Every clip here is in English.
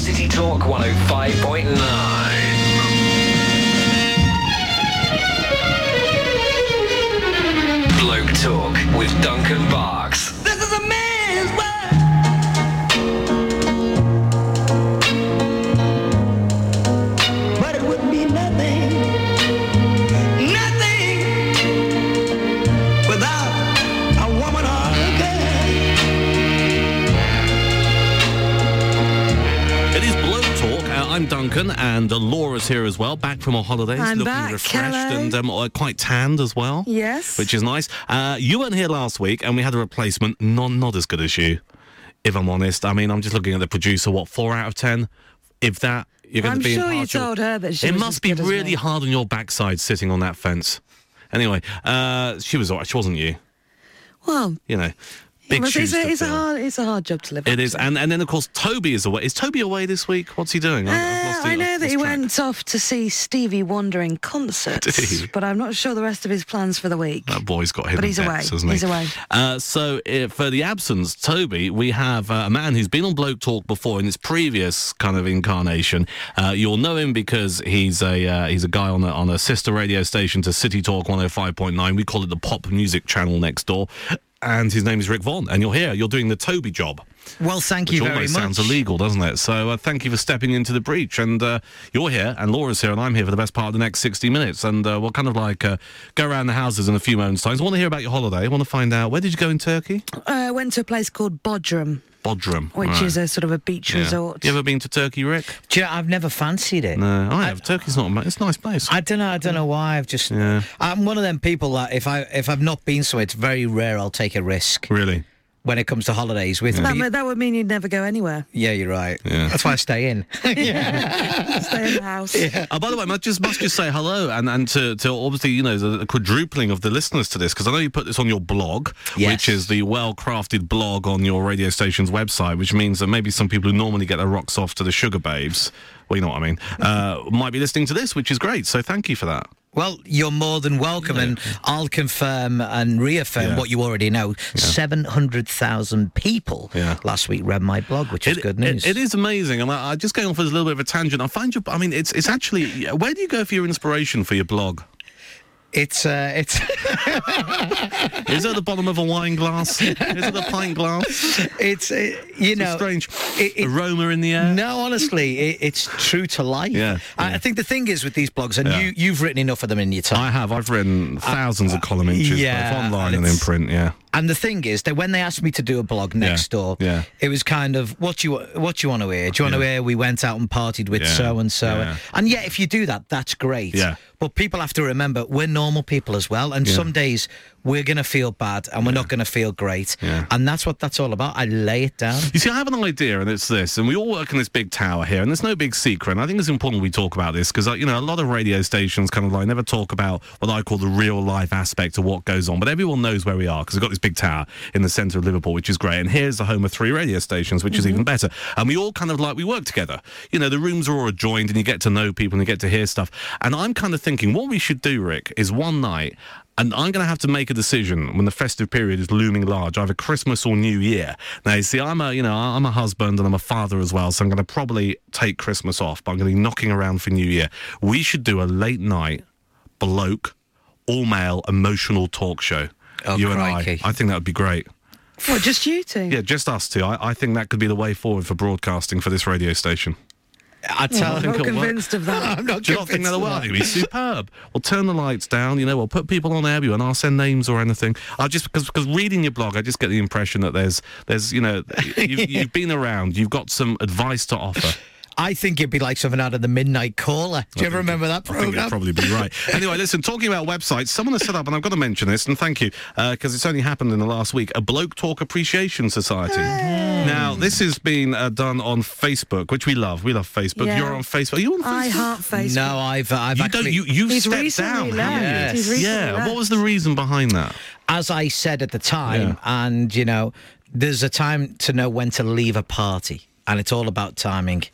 City Talk 105.9. Bloke Talk with Duncan Barks. This is a man's world. But it would be nothing without a woman or a girl. It is Bloke Talk. I'm Duncan, and Laura's here as well, back from our holidays, I'm looking back. refreshed Hello. and quite tanned as well. Yes. Which is nice. You weren't here last week, and we had a replacement, not as good as you, if I'm honest. I mean, I'm just looking at the producer, 4 out of 10? If that, you're going I'm to be sure you impartial. told her that she It was must as be good as really me. hard on your backside sitting on that fence. Anyway, she was all right. She wasn't you. Well, You know, big shoes to it's a fill. hard job to live. It up is, to. and then of course Toby is away. Is Toby away this week? What's he doing? I know that he went off to see Stevie Wonder in concert, Did he? but I'm not sure the rest of his plans for the week. That boy's got hidden But he's away. depths, hasn't he? He's away. So for the absence, Toby, we have a man who's been on Bloke Talk before in its previous kind of incarnation. You'll know him because he's a guy on a sister radio station to City Talk 105.9. We call it the pop music channel next door. And his name is Rick Vaughan, and you're here. You're doing the Toby job. Well, thank Which you very almost much. sounds illegal, doesn't it? So thank you for stepping into the breach. And you're here, and Laura's here, and I'm here for the best part of the next 60 minutes. And we'll kind of go around the houses in a few moments' time. I want to hear about your holiday. I want to find out, where did you go in Turkey? I went to a place called Bodrum, Bodrum. which right. is a sort of a beach Yeah. resort. You ever been to Turkey, Rick? Do you know, I've never fancied it. No, I have. Turkey's not it's a nice place. I don't know why. I've just. Yeah. I'm one of them people that if I've not been somewhere, it's very rare I'll take a risk Really? when it comes to holidays. With That would mean you'd never go anywhere. yeah, you're right. Yeah. That's why I stay in. Stay in the house. By the way, I must just say hello and to obviously, the quadrupling of the listeners to this, because I know you put this on your blog, Yes. which is the well-crafted blog on your radio station's website, which means that maybe some people who normally get their rocks off to the Sugar Babes, well, you know what I mean, might be listening to this, which is great. So thank you for that. Well, you're more than welcome, and I'll confirm and reaffirm what you already know. 700,000 people last week read my blog, which is good news. It is amazing. And I just going off as a little bit of a tangent. I find it's actually, where do you go for your inspiration for your blog? It's Is it at the bottom of a wine glass? Is it a pint glass? it's A strange aroma in the air. No, honestly, it's true to life. Yeah, I think the thing is with these blogs, and you've written enough of them in your time. I have. I've written thousands of column inches, both online and in print. Yeah. And the thing is that when they asked me to do a blog next door, it was kind of what you want to hear. Do you want to hear we went out and partied with so and so? And yet, if you do that, that's great. Yeah. But people have to remember we're normal people as well, and some days we're going to feel bad and we're not going to feel great, and that's what that's all about. I lay it down. You see, I have an idea, and it's this, and we all work in this big tower here, and there's no big secret, and I think it's important we talk about this, because, a lot of radio stations kind of never talk about what I call the real-life aspect of what goes on, but everyone knows where we are, because we've got this big tower in the centre of Liverpool, which is great, and here's the home of 3 radio stations, which is even better, and we all kind of we work together. The rooms are all adjoined, and you get to know people, and you get to hear stuff, and I'm kind of thinking, what we should do, Rick, is one night, and I'm going to have to make a decision when the festive period is looming large, either Christmas or New Year. Now, you see, I'm a husband and I'm a father as well, so I'm going to probably take Christmas off, but I'm going to be knocking around for New Year. We should do a late night, bloke, all-male, emotional talk show. Oh, you crikey. and I think that would be great. What, just you two? Yeah, just us two. I think that could be the way forward for broadcasting for this radio station. I tell I'm you, not convinced of that. I'm not Do you not think convinced that'll of work? that. It'd be superb. We'll turn the lights down, we'll put people on air, and I'll send names or anything. I just, because reading your blog, I just get the impression that there's you've been around, you've got some advice to offer. I think it'd be like something out of the Midnight Caller. Do you ever remember that I think program? you'd probably be right. Anyway, listen, talking about websites, someone has set up, and I've got to mention this, and thank you, because it's only happened in the last week, a Bloke Talk Appreciation Society. Now, this has been done on Facebook, which we love. We love Facebook. Yeah. You're on Facebook. Are you on Facebook? I heart Facebook. No, I've actually... You've He's stepped recently down, left. haven't you? Yes. He's recently Yeah, left. what was the reason behind that? As I said at the time, and, there's a time to know when to leave a party, and it's all about timing.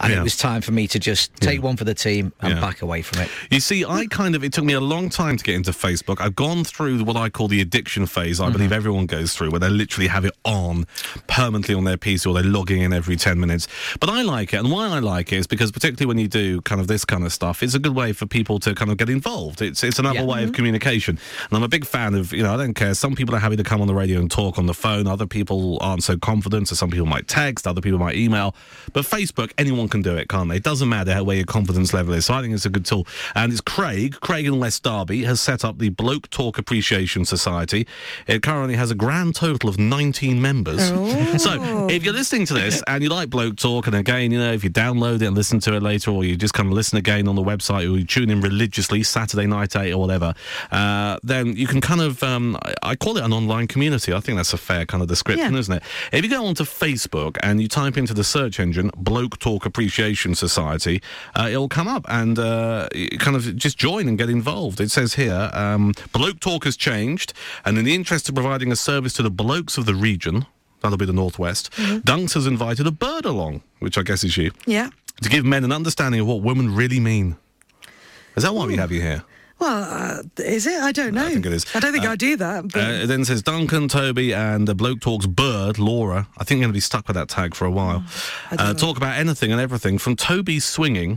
and it was time for me to just take one for the team and back away from it. You see, it took me a long time to get into Facebook. I've gone through what I call the addiction phase. I believe everyone goes through, where they literally have it on permanently on their PC, or they're logging in every 10 minutes. But I like it, and why I like it is because particularly when you do kind of this kind of stuff, it's a good way for people to kind of get involved. It's another way of communication. And I'm a big fan of, I don't care. Some people are happy to come on the radio and talk on the phone. Other people aren't so confident, so some people might text, other people might email. But Facebook, anyone can do it, can't they? It doesn't matter where your confidence level is. So I think it's a good tool. And it's Craig in West Derby has set up the Bloke Talk Appreciation Society. It currently has a grand total of 19 members. So if you're listening to this and you like Bloke Talk, and again, if you download it and listen to it later, or you just kind of listen again on the website, or you tune in religiously Saturday night 8 or whatever, then you can kind of, I call it an online community. I think that's a fair kind of description, isn't it? If you go onto Facebook and you type into the search engine Bloke Talk Appreciation Society, it'll come up, and you kind of just join and get involved. It says here, Bloke Talk has changed, and in the interest of providing a service to the blokes of the region, that'll be the Northwest, Dunks has invited a bird along, which I guess is you, to give men an understanding of what women really mean. Is that why we have you here? Well, is it? I don't know. I think it is. I don't think I do that. But... it then says Duncan, Toby, and Bloke Talk's bird, Laura. I think I'm going to be stuck with that tag for a while. Talk about anything and everything from Toby's swinging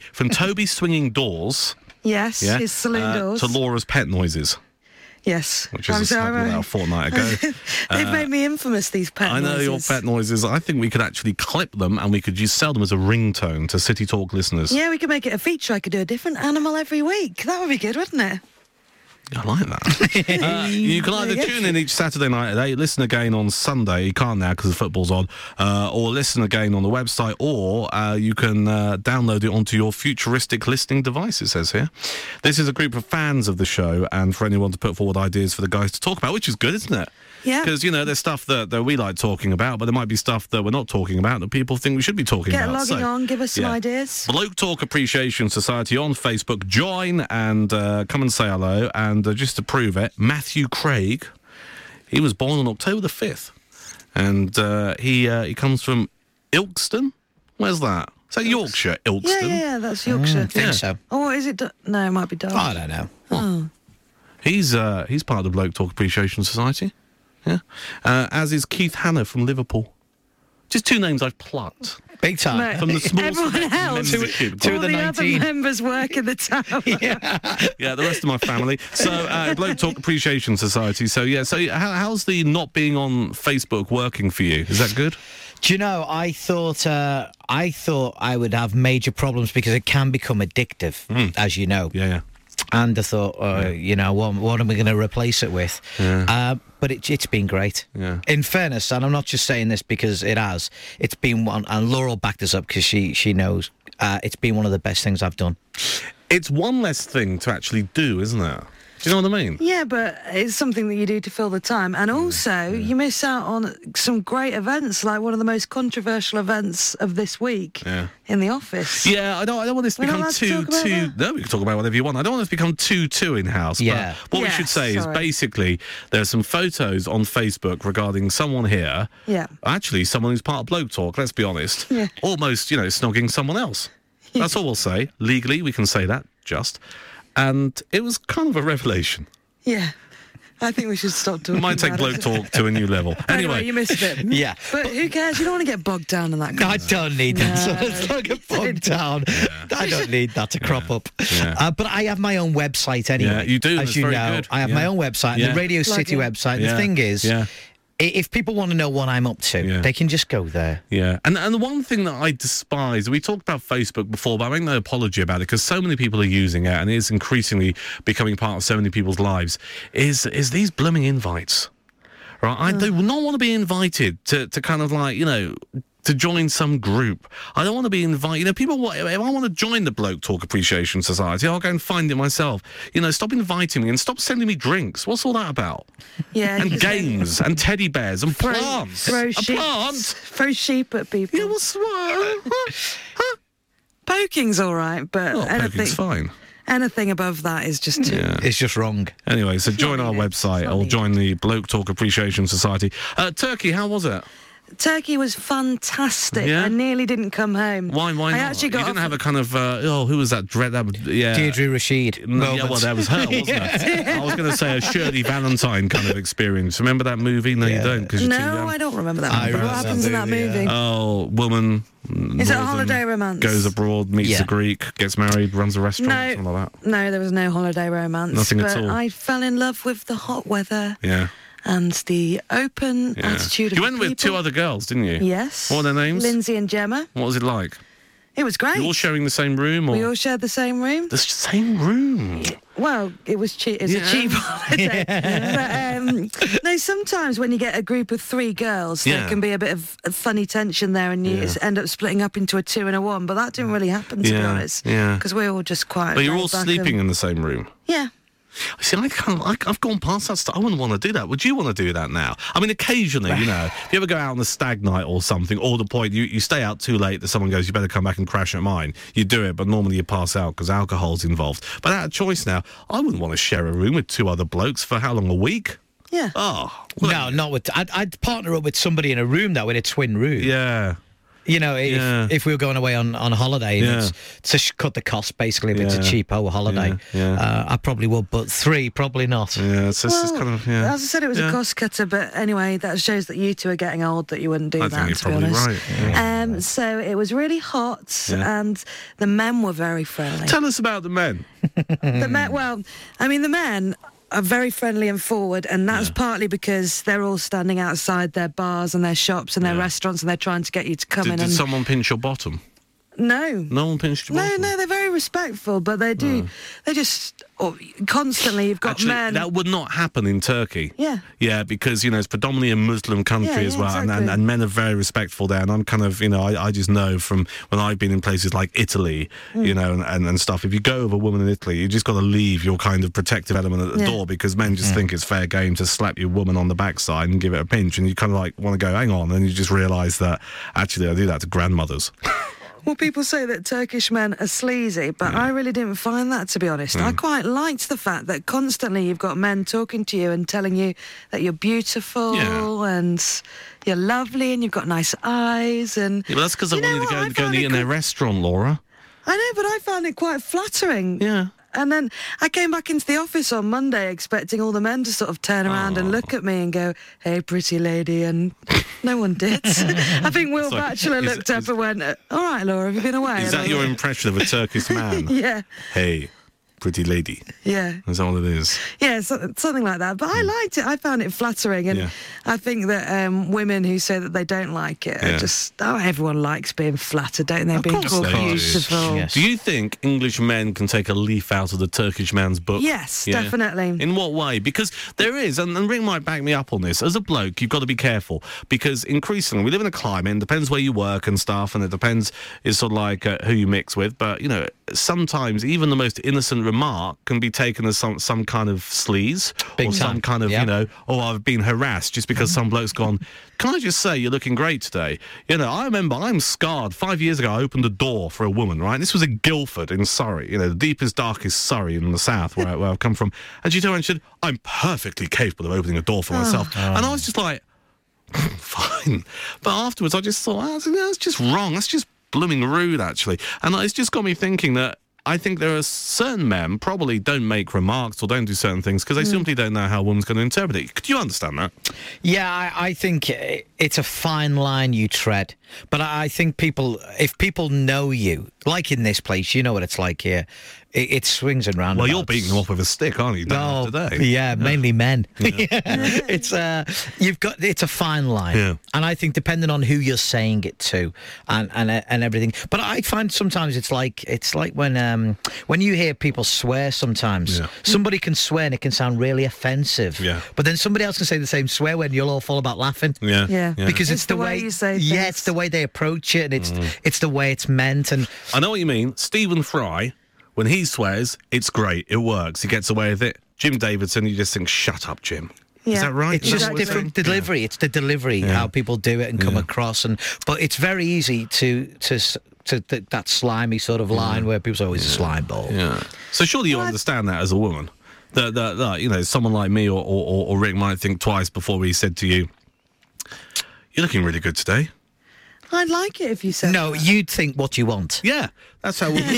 doors. Yes, his saloon doors. To Laura's pet noises. Yes. Which is about a fortnight ago. They've made me infamous, these pet noises. I know your pet noises. I think we could actually clip them, and we could just sell them as a ringtone to City Talk listeners. Yeah, we could make it a feature. I could do a different animal every week. That would be good, wouldn't it? I like that. You can either tune in each Saturday night at 8, listen again on Sunday. You can't now because the football's on. Or listen again on the website, or you can download it onto your futuristic listening device, it says here. This is a group of fans of the show, and for anyone to put forward ideas for the guys to talk about, which is good, isn't it? Yeah. Because, there's stuff that we like talking about, but there might be stuff that we're not talking about that people think we should be talking about. Get logging on, give us some ideas. Bloke Talk Appreciation Society on Facebook. Join and come and say hello. And just to prove it, Matthew Craig, he was born on October the 5th. And he comes from Ilkeston. Where's that? Is that Yorkshire, Ilkeston? Yeah, that's Yorkshire. I think so. Or is it... No, it might be Derby. I don't know. Oh. He's part of the Bloke Talk Appreciation Society. Yeah, as is Keith Hanna from Liverpool. Just two names I've plucked. Big time. No, from the small everyone else. Two of the 19. Other members work in the town. Yeah, the rest of my family. So, Bloke Talk Appreciation Society. So, how's the not being on Facebook working for you? Is that good? Do you know, I thought I would have major problems because it can become addictive, as you know. Yeah. And I thought, what am we going to replace it with? Yeah. But it's been great. Yeah. In fairness, and I'm not just saying this because it's been one, and Laurel backed us up because she knows, it's been one of the best things I've done. It's one less thing to actually do, isn't it? Do you know what I mean? Yeah, but it's something that you do to fill the time. And also, you miss out on some great events, like one of the most controversial events of this week in The Office. Yeah, I don't want this to become too... No, we can talk about whatever you want. I don't want this to become too in-house. Yeah. But what we should say is basically there are some photos on Facebook regarding someone here. Yeah. Actually, someone who's part of Bloke Talk, let's be honest. Yeah. Almost, snogging someone else. That's all we'll say. Legally, we can say that, and it was kind of a revelation. Yeah. I think we should stop talking Might take Bloke Talk to a new level. Anyway, you missed it. Yeah. But who cares? You don't want to get bogged down in that kind of I don't need that. So let's not get bogged down. Yeah. I don't need that to crop up. Yeah. But I have my own website anyway. Yeah, you do. As you know, good. I have my own website, the Radio City website. The thing is... If people want to know what I'm up to, they can just go there. Yeah. And the one thing that I despise, we talked about Facebook before, but I make no apology about it because so many people are using it and it is increasingly becoming part of so many people's lives, is these blooming invites. Right? I do not want to be invited to kind of like, to join some group. I don't want to be invited. If I want to join the Bloke Talk Appreciation Society, I'll go and find it myself. Stop inviting me and stop sending me drinks. What's all that about? Yeah. And games and teddy bears and plants. Throw sheep at people. Yeah, what's Poking's all right, but poking's fine. Anything above that is just too... Yeah. It's just wrong. Anyway, so join our website or join the Bloke Talk Appreciation Society. Turkey, how was it? Turkey was fantastic. Yeah? I nearly didn't come home. Why not? I actually got you didn't off- have a kind of, who was that? Deirdre Rashid. Yeah, well, that was her, wasn't it? I was going to say a Shirley Valentine kind of experience. Remember that movie? No, you don't, because you're too No, young. I don't remember that. I movie. What remember happens in that movie? Oh, woman. Is it a holiday romance? Goes abroad, meets a Greek, gets married, runs a restaurant, something like that. No, there was no holiday romance. Nothing at but all. I fell in love with the hot weather. Yeah. And the open Yeah. attitude of You went the with people. two other girls, didn't you? Yes. What are their names? Lindsay and Gemma. What was it like? It was great. You all sharing the same room? Or? We all shared the same room. The same room? Well, it was cheap. It's a cheap holiday. But, no, sometimes when you get a group of three girls, there can be a bit of a funny tension there, and you end up splitting up into a 2 and a 1. But that didn't really happen, to be honest. Yeah. Because we're all just quiet. But you're all sleeping in the same room? Yeah. See, I've gone past that stuff. I wouldn't want to do that. Would you want to do that now? I mean, occasionally, if you ever go out on a stag night or something, or the point you stay out too late that someone goes, you better come back and crash at mine. You do it, but normally you pass out because alcohol's involved. But out of choice now, I wouldn't want to share a room with two other blokes for how long, a week? Yeah. Oh. No, not with... I'd partner up with somebody in a room, though, in a twin room. Yeah. You know, if we were going away on holiday, and it's to cut the cost, basically, if it's a cheapo holiday, I probably would, but 3, probably not. Yeah, it's kind of, as I said, it was a cost cutter, but anyway, that shows that you two are getting old, that you wouldn't do that, think to be you're honest. probably right. Yeah. So it was really hot, and the men were very friendly. Tell us about the men. The men are very friendly and forward, and that's partly because they're all standing outside their bars and their shops and their restaurants, and they're trying to get you to come in. Did someone pinch your bottom? No. No one pinched your bottom? No, they're very respectful, but they do. They just constantly. You've got Actually, men. that would not happen in Turkey. Yeah. Yeah, because it's predominantly a Muslim country as well, exactly. and men are very respectful there. And I'm kind of I just know from when I've been in places like Italy, and stuff. If you go with a woman in Italy, you just got to leave your kind of protective element at the door, because men just think it's fair game to slap your woman on the backside and give it a pinch, and you kind of want to go, hang on, and you just realise that actually I do that to grandmothers. Well, people say that Turkish men are sleazy, but I really didn't find that, to be honest. I quite liked the fact that constantly you've got men talking to you and telling you that you're beautiful and you're lovely and you've got nice eyes. And but that's because they want you to go and eat in their restaurant, Laura. I know, but I found it quite flattering. Yeah. And then I came back into the office on Monday expecting all the men to sort of turn around and look at me and go, hey, pretty lady, and no one did. I think Will Batchelor looked up and went, all right, Laura, have you been away? Is that your impression of a Turkish man? Yeah. Hey, pretty lady. Yeah. Is that what it is? Yeah, something like that. But I liked it. I found it flattering. And I think that women who say that they don't like it are just... Oh, everyone likes being flattered, don't they? Being called beautiful. Yes. Do you think English men can take a leaf out of the Turkish man's book? Yes, definitely. In what way? Because there is, and Rick might back me up on this, as a bloke, you've got to be careful, because increasingly we live in a climate, and it depends where you work and stuff, and it depends, it's sort of like who you mix with, but, sometimes even the most innocent remark can be taken as some kind of sleaze, or some kind of, I've been harassed, just because some bloke's gone, can I just say you're looking great today? I remember I'm scarred. 5 years ago, I opened a door for a woman, right? This was in Guildford in Surrey, the deepest, darkest Surrey in the south where I've come from. And she turned around and said, I'm perfectly capable of opening a door for myself. And I was just like, fine. But afterwards, I just thought, that's just wrong. That's just blooming rude, actually. And it's just got me thinking that I think there are certain men probably don't make remarks or don't do certain things because they simply don't know how a woman's going to interpret it. Could you understand that? Yeah, I think it's a fine line you tread. But I think if people know you, like in this place, you know what it's like here. It swings and roundabouts. Well, you're beating them off with a stick, aren't you? Today. Yeah, mainly men. It's a fine line, and I think depending on who you're saying it to, and everything. But I find sometimes it's like when you hear people swear. Sometimes somebody can swear and it can sound really offensive. Yeah. But then somebody else can say the same swear word and you'll all fall about laughing. Yeah. Because it's the way you say things. Yeah, it's the way they approach it, and it's the way it's meant. And I know what you mean. Stephen Fry, when he swears, it's great. It works. He gets away with it. Jim Davidson, you just think, shut up, Jim. Yeah. Is that right? It's just different delivery. It's the delivery, how people do it and come across. But it's very easy to that slimy sort of line where people say, oh, he's a slime ball. Yeah. So surely you understand that as a woman. That someone like me or Rick might think twice before he said to you, You're looking really good today. I'd like it if you said No, that. you'd think what you want. Yeah, that's how we...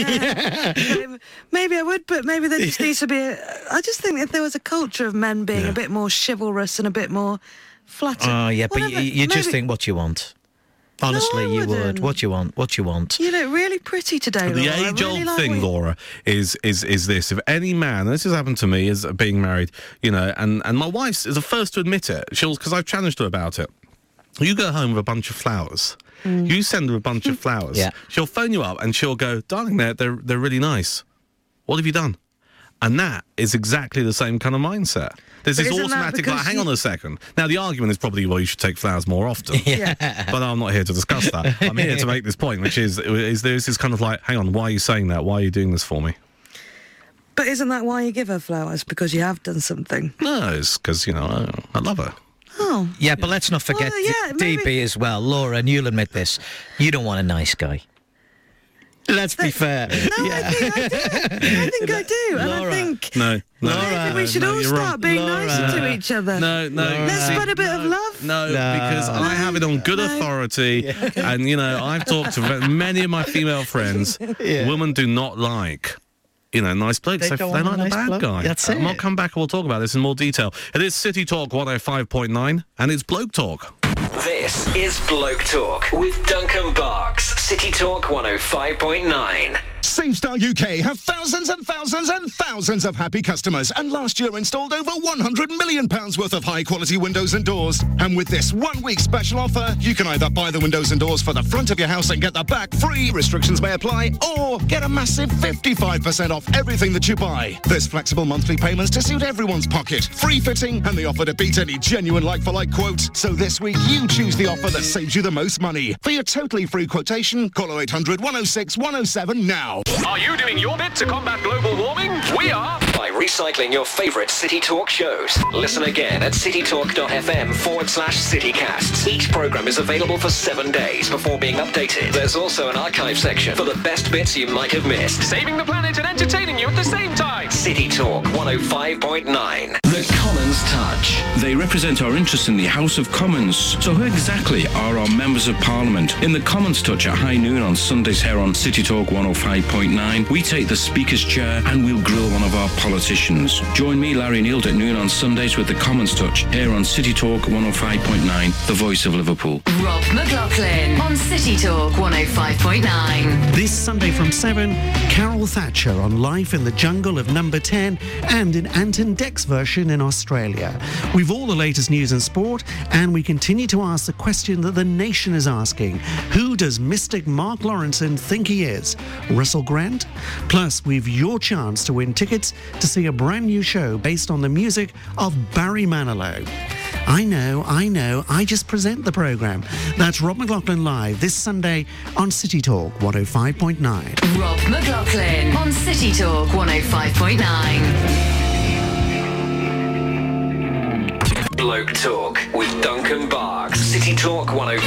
Maybe I would, but maybe there just needs to be I just think if there was a culture of men being a bit more chivalrous and a bit more flattered. Oh, yeah, but whatever, you just maybe- think what you want. Honestly, No, I you would. wouldn't. What you want. You look really pretty today, Laura. The I age-old really like thing, what you- Laura, is this. If any man, and this has happened to me, is being married, and my wife is the first to admit it. Because I've challenged her about it. You go home with a bunch of flowers. You send her a bunch of flowers. Yeah. She'll phone you up and she'll go, darling, they're really nice. What have you done? And that is exactly the same kind of mindset. There's But this isn't that automatic, like, because hang on a second. Now, the argument is probably, well, you should take flowers more often. Yeah. But I'm not here to discuss that. I'm here to make this point, which is there's this kind of like, hang on, why are you saying that? Why are you doing this for me? But isn't that why you give her flowers? Because you have done something. No, it's because, I love her. Oh. Yeah, but let's not forget Well, yeah, maybe- DB as well. Laura, and you'll admit this. You don't want a nice guy. Let's be fair. No, I think I do. I think I do. And Laura. I think No. maybe we should no, all you're start wrong. being Laura. nicer to each other. No. Let's spread a bit of love. No, because I have it on good authority, and I've talked to many of my female friends. Yeah. Women do not like, nice blokes. They They don't like want a the nice bad bloke. guy. That's And it. I'll come back and we'll talk about this in more detail. It is City Talk 105.9, and it's Bloke Talk. This is Bloke Talk with Duncan Barks. City Talk 105.9. SafeStar UK have thousands and thousands and thousands of happy customers, and last year installed over £100 million worth of high-quality windows and doors. And with this one-week special offer, you can either buy the windows and doors for the front of your house and get the back free, restrictions may apply, or get a massive 55% off everything that you buy. There's flexible monthly payments to suit everyone's pocket, free fitting, and the offer to beat any genuine like-for-like quote. So this week, you choose the offer that saves you the most money. For your totally free quotation, call 0800 106 107 now. Are you doing your bit to combat global warming? We are! By recycling your favourite City Talk shows. Listen again at citytalk.fm/citycasts. Each programme is available for 7 days before being updated. There's also an archive section for the best bits you might have missed. Saving the planet and entertaining you at the same time. City Talk 105.9. The Commons Touch. They represent our interests in the House of Commons. So who exactly are our members of Parliament? In the Commons Touch at high noon on Sundays here on City Talk 105.9, we take the Speaker's chair and we'll grill one of our politicians. Join me, Larry Neild, at noon on Sundays with the Commons Touch here on City Talk 105.9, the voice of Liverpool. Rob McLaughlin on City Talk 105.9. This Sunday from 7, Carol Thatcher on Life in the Jungle of Number 10 and in Anton Deck's version in Australia. We've all the latest news and sport, and we continue to ask the question that the nation is asking. Who does mystic Mark Lawrenson think he is? Russell Grant? Plus, we've your chance to win tickets to see a brand new show based on the music of Barry Manilow. I know, I just present the programme. That's Rob McLaughlin Live this Sunday on City Talk 105.9. Rob McLaughlin on City Talk 105.9. Bloke Talk with Duncan Barks. City Talk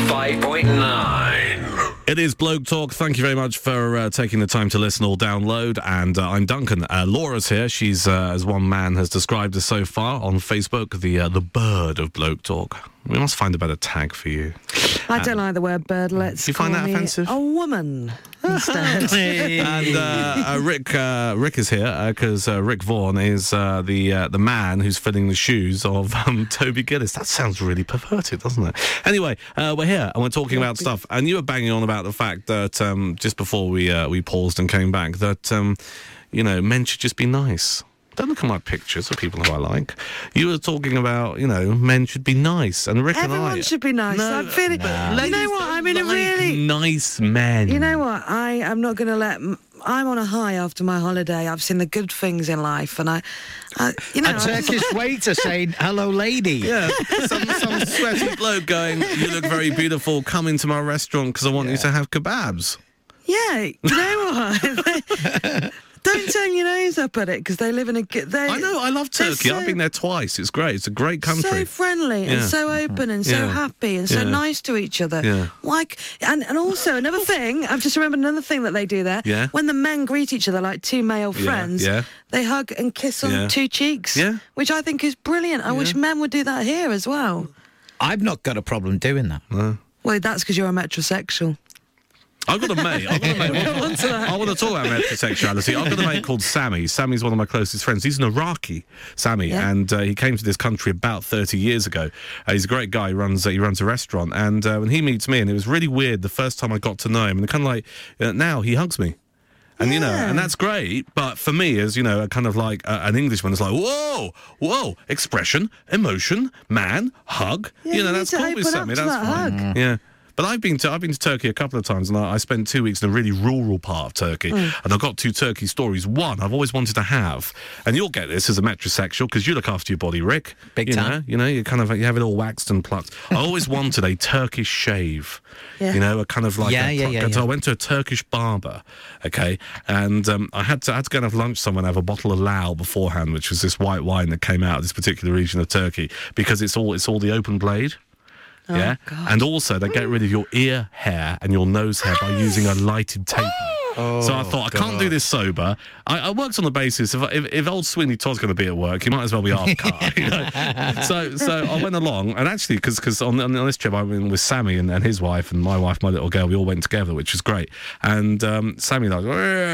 105.9. It is Bloke Talk. Thank you very much for taking the time to listen or download. And I'm Duncan. Laura's here. She's, as one man has described us so far on Facebook, the bird of Bloke Talk. We must find a better tag for you. I don't like the word bird. Let's Do you find call that me offensive? a woman instead. And Rick is here because Rick Vaughan is the man who's filling the shoes of Toby Gillis. That sounds really perverted, doesn't it? Anyway, we're here and we're talking about stuff. And you were banging on about the fact that just before we paused and came back that men should just be nice. Don't look at my pictures of people who I like. You were talking about, men should be nice. And Rick Everyone and I... should be nice. I'm feeling... You know what? I'm in a really... nice men. You know what? I'm not going to let... I'm on a high after my holiday. I've seen the good things in life, and I A Turkish waiter saying, hello, lady. Yeah, some sweaty bloke going, you look very beautiful, come into my restaurant because I want you to have kebabs. Yeah, you know what? Don't turn your nose up at it because they live in a good... I know, I love Turkey. I've been there twice. It's great. It's a great country. So friendly and so open and so happy and so nice to each other. Yeah. Like, and also another thing, I've just remembered another thing that they do there. Yeah. When the men greet each other like two male friends, they hug and kiss on two cheeks, which I think is brilliant. I wish men would do that here as well. I've not got a problem doing that. No. Well, that's because you're a metrosexual. I've got a mate. I want to talk about metrosexuality. I've got a mate called Sammy. Sammy's one of my closest friends. He's an Iraqi, Sammy, and he came to this country about 30 years ago. He's a great guy. He runs a restaurant, and when he meets me, and it was really weird the first time I got to know him, and kind of like now he hugs me. And, you know, and that's great. But for me, as, you know, a kind of like an Englishman, it's like, whoa, expression, emotion, man, hug. Yeah, you know, that's cool with Sammy. That's fine. Yeah. But I've been to Turkey a couple of times, and I spent 2 weeks in a really rural part of Turkey, and I've got two Turkey stories. One I've always wanted to have, and you'll get this as a metrosexual because you look after your body, Rick. Big time. You know, you have it all waxed and plucked. I always wanted a Turkish shave. Yeah. You know, a kind of like Yeah. I went to a Turkish barber, okay, and I had to go and have lunch somewhere and have a bottle of Lao beforehand, which was this white wine that came out of this particular region of Turkey, because it's all the open blade. Yeah, and also they get rid of your ear hair and your nose hair by using a lighted taper. So I thought, I can't do this sober. I worked on the basis if old Sweeney Todd's going to be at work, he might as well be half cut. You know? So I went along, and actually, because on this trip I went with Sammy and his wife and my wife, my little girl, we all went together, which was great. And Sammy like,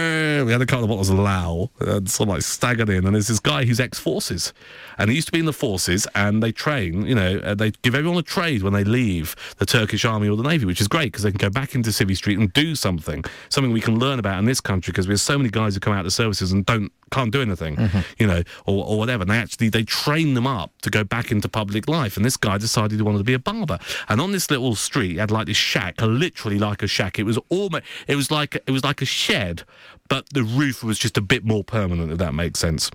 we had a couple of bottles of Lao, sort of like staggered in, and there's this guy who's ex-forces, and he used to be in the forces, and they train, you know, they give everyone a trade when they leave the Turkish army or the navy, which is great because they can go back into Civvy Street and do something we can learn about in this country, because there's so many guys who come out of the services and can't do anything, you know, or whatever. And they train them up to go back into public life. And this guy decided he wanted to be a barber. And on this little street, he had like this shack, literally like a shack. It was like a shed, but the roof was just a bit more permanent, if that makes sense.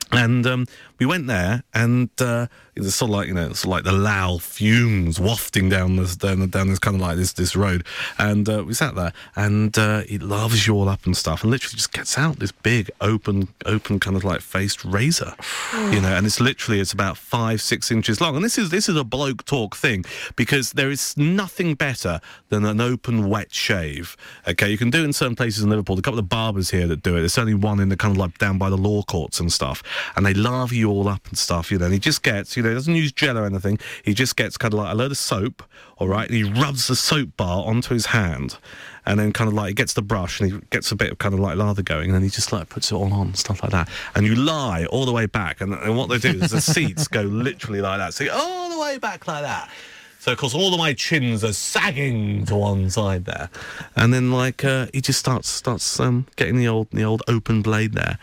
And we went there, and it was sort of like, you know, like the Lao fumes wafting down this kind of like this road. And we sat there, and he lavers you all up and stuff, and literally just gets out this big open kind of like faced razor, you know, and it's about 5-6 inches long. And this is a bloke talk thing, because there is nothing better than an open wet shave. Okay, you can do it in certain places in Liverpool. There's a couple of barbers here that do it. There's only one in the kind of like down by the law courts and stuff. And they lather you all up and stuff, you know, and he just gets, you know, he doesn't use gel or anything, he just gets kind of like a load of soap, all right, and he rubs the soap bar onto his hand, and then kind of like he gets the brush and he gets a bit of kind of like lather going, and then he just like puts it all on, stuff like that, and you lie all the way back, and what they do is the seats go literally like that, so you go all the way back like that. So, of course, all of my chins are sagging to one side there. And then, like, he just starts getting the old open blade there.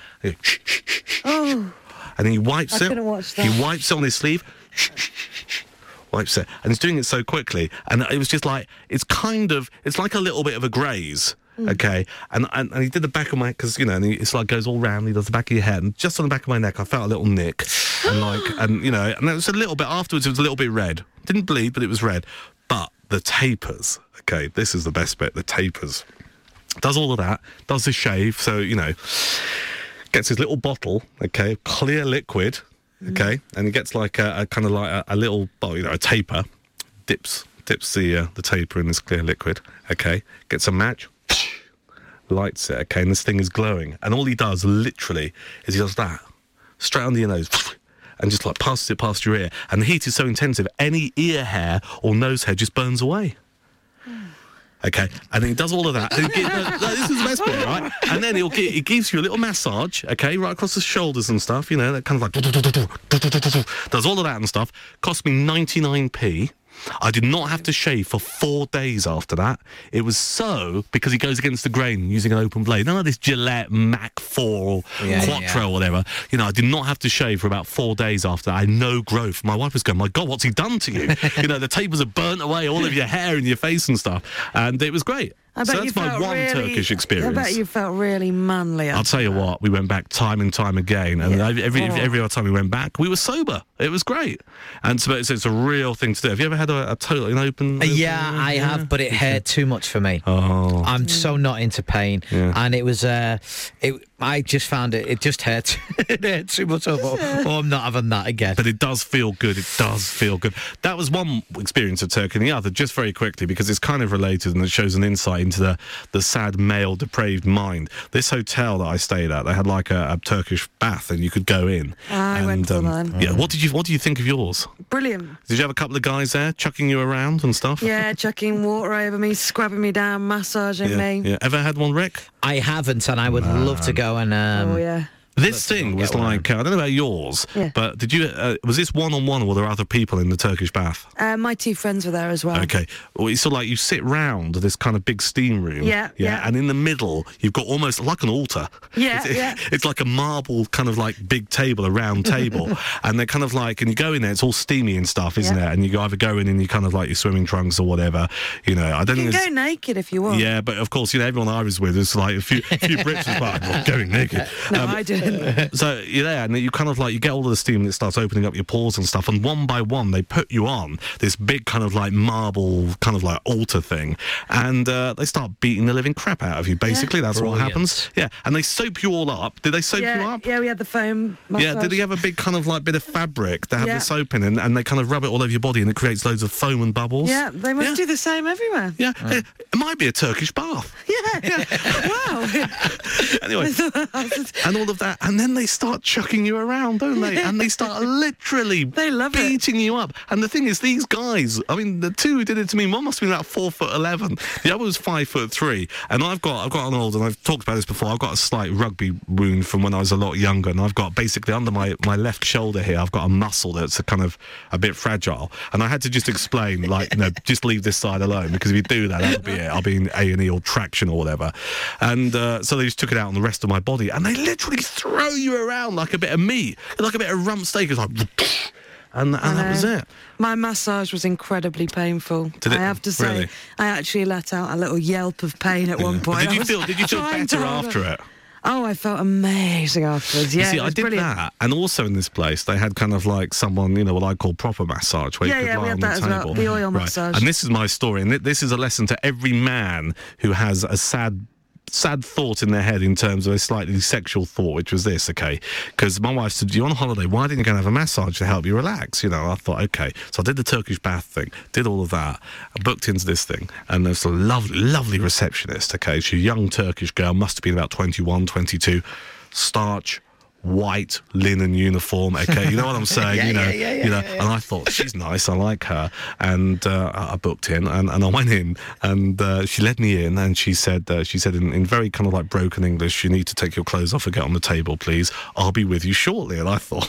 And then he wipes it. I couldn't watch that. He wipes it on his sleeve. Wipes it. And he's doing it so quickly. And it was just like, it's like a little bit of a graze. Okay, and he did the back of my, because, you know, and it's like goes all round, he does the back of your head, and just on the back of my neck I felt a little nick, and you know, and it was a little bit afterwards, it was a little bit red, didn't bleed, but it was red. But the tapers, okay, this is the best bit, the tapers, does all of that, does the shave, so, you know, gets his little bottle, okay, clear liquid, okay, and he gets like a kind of like a little, you know, a taper, dips the taper in this clear liquid, okay, gets a match, lights it, okay, and this thing is glowing, and all he does literally is he does that straight under your nose and just like passes it past your ear, and the heat is so intensive any ear hair or nose hair just burns away. Okay, and then he does all of that. This is the best bit, right? And then he gives you a little massage, okay, right across the shoulders and stuff, you know, that kind of like does all of that and stuff. Cost me 99p. I did not have to shave for 4 days after that. It was because he goes against the grain using an open blade. None of this Gillette Mac 4 or Quattro or whatever. You know, I did not have to shave for about 4 days after that. I had no growth. My wife was going, my God, what's he done to you? You know, the tapers have burnt away all of your hair and your face and stuff. And it was great. So that's my one Turkish experience. I bet you felt really manly. I'll tell you what, we went back time and time again, and every other time we went back, we were sober. It was great, and so it's a real thing to do. Have you ever had a totally open? Yeah, I have, but it hurt too much for me. Oh, I'm so not into pain, and it was I just found it just hurt. It hurt too much. I'm not having that again. But it does feel good. It does feel good. That was one experience of Turkey, and the other, just very quickly, because it's kind of related and it shows an insight into the sad male depraved mind. This hotel that I stayed at, they had like a Turkish bath, and you could go in. I went for that. Yeah. What do you think of yours? Brilliant. Did you have a couple of guys there chucking you around and stuff? Yeah, chucking water over me, scrubbing me down, massaging me. Yeah. Ever had one, Rick? I haven't, and I would love to go and. Oh yeah. This thing was like, I don't know about yours, but did you, was this one-on-one or were there other people in the Turkish bath? My 2 friends were there as well. Okay. Well, it's sort of like you sit round this kind of big steam room. Yeah. And in the middle, you've got almost like an altar. It's like a marble kind of like big table, a round table. And they're kind of like, and you go in there, it's all steamy and stuff, isn't it? And you either go in you kind of like your swimming trunks or whatever. You know, I don't You think can go naked if you want. Yeah, but of course, you know, everyone I was with is like a few Brits was like, I'm not going naked. No, I didn't. So you're there, and you kind of like, you get all of the steam and it starts opening up your pores and stuff, and one by one they put you on this big kind of like marble kind of like altar thing, and they start beating the living crap out of you, basically. That's what happens. Yeah, and they soap you all up. Did they soap you up? Yeah, we had the foam massage. Yeah, did he have a big kind of like bit of fabric to have the soap in, and they kind of rub it all over your body, and it creates loads of foam and bubbles? Yeah, they must do the same everywhere. Yeah, it might be a Turkish bath. Yeah. Wow. Anyway, and all of that, and then they start chucking you around, don't they? And they start literally beating you up. And the thing is, these guys, I mean, the two who did it to me, one must have been about 4'11", the other was 5'3", and I've got an old, and I've talked about this before, I've got a slight rugby wound from when I was a lot younger, and I've got basically under my left shoulder here, I've got a muscle that's kind of a bit fragile, and I had to just explain, like, you know, just leave this side alone, because if you do that, that'll be it. I'll be in A&E or traction or whatever. And so they just took it out on the rest of my body, and they literally throw you around like a bit of meat, like a bit of rump steak. It's like, and that was it. My massage was incredibly painful. I have to say, really? I actually let out a little yelp of pain at one point. Did you feel better after it? Oh, I felt amazing afterwards. Yeah, you see, I did brilliant. that, and also in this place they had kind of like someone, you know, what I call proper massage, where you could lie we had on that the as table. well. The oil massage. And this is my story, and this is a lesson to every man who has a sad thought in their head in terms of a slightly sexual thought, which was this, okay? Because my wife said, you're on holiday, why didn't you go and have a massage to help you relax? You know, I thought, okay. So I did the Turkish bath thing, did all of that, I booked into this thing, and there's a lovely receptionist, okay? She's a young Turkish girl, must have been about 21, 22, starch, white linen uniform, okay, you know what I'm saying? You know. And I thought, she's nice, I like her, and I booked in, and I went in, and she led me in, and she said in very kind of like broken English, you need to take your clothes off and get on the table, please. I'll be with you shortly. And I thought,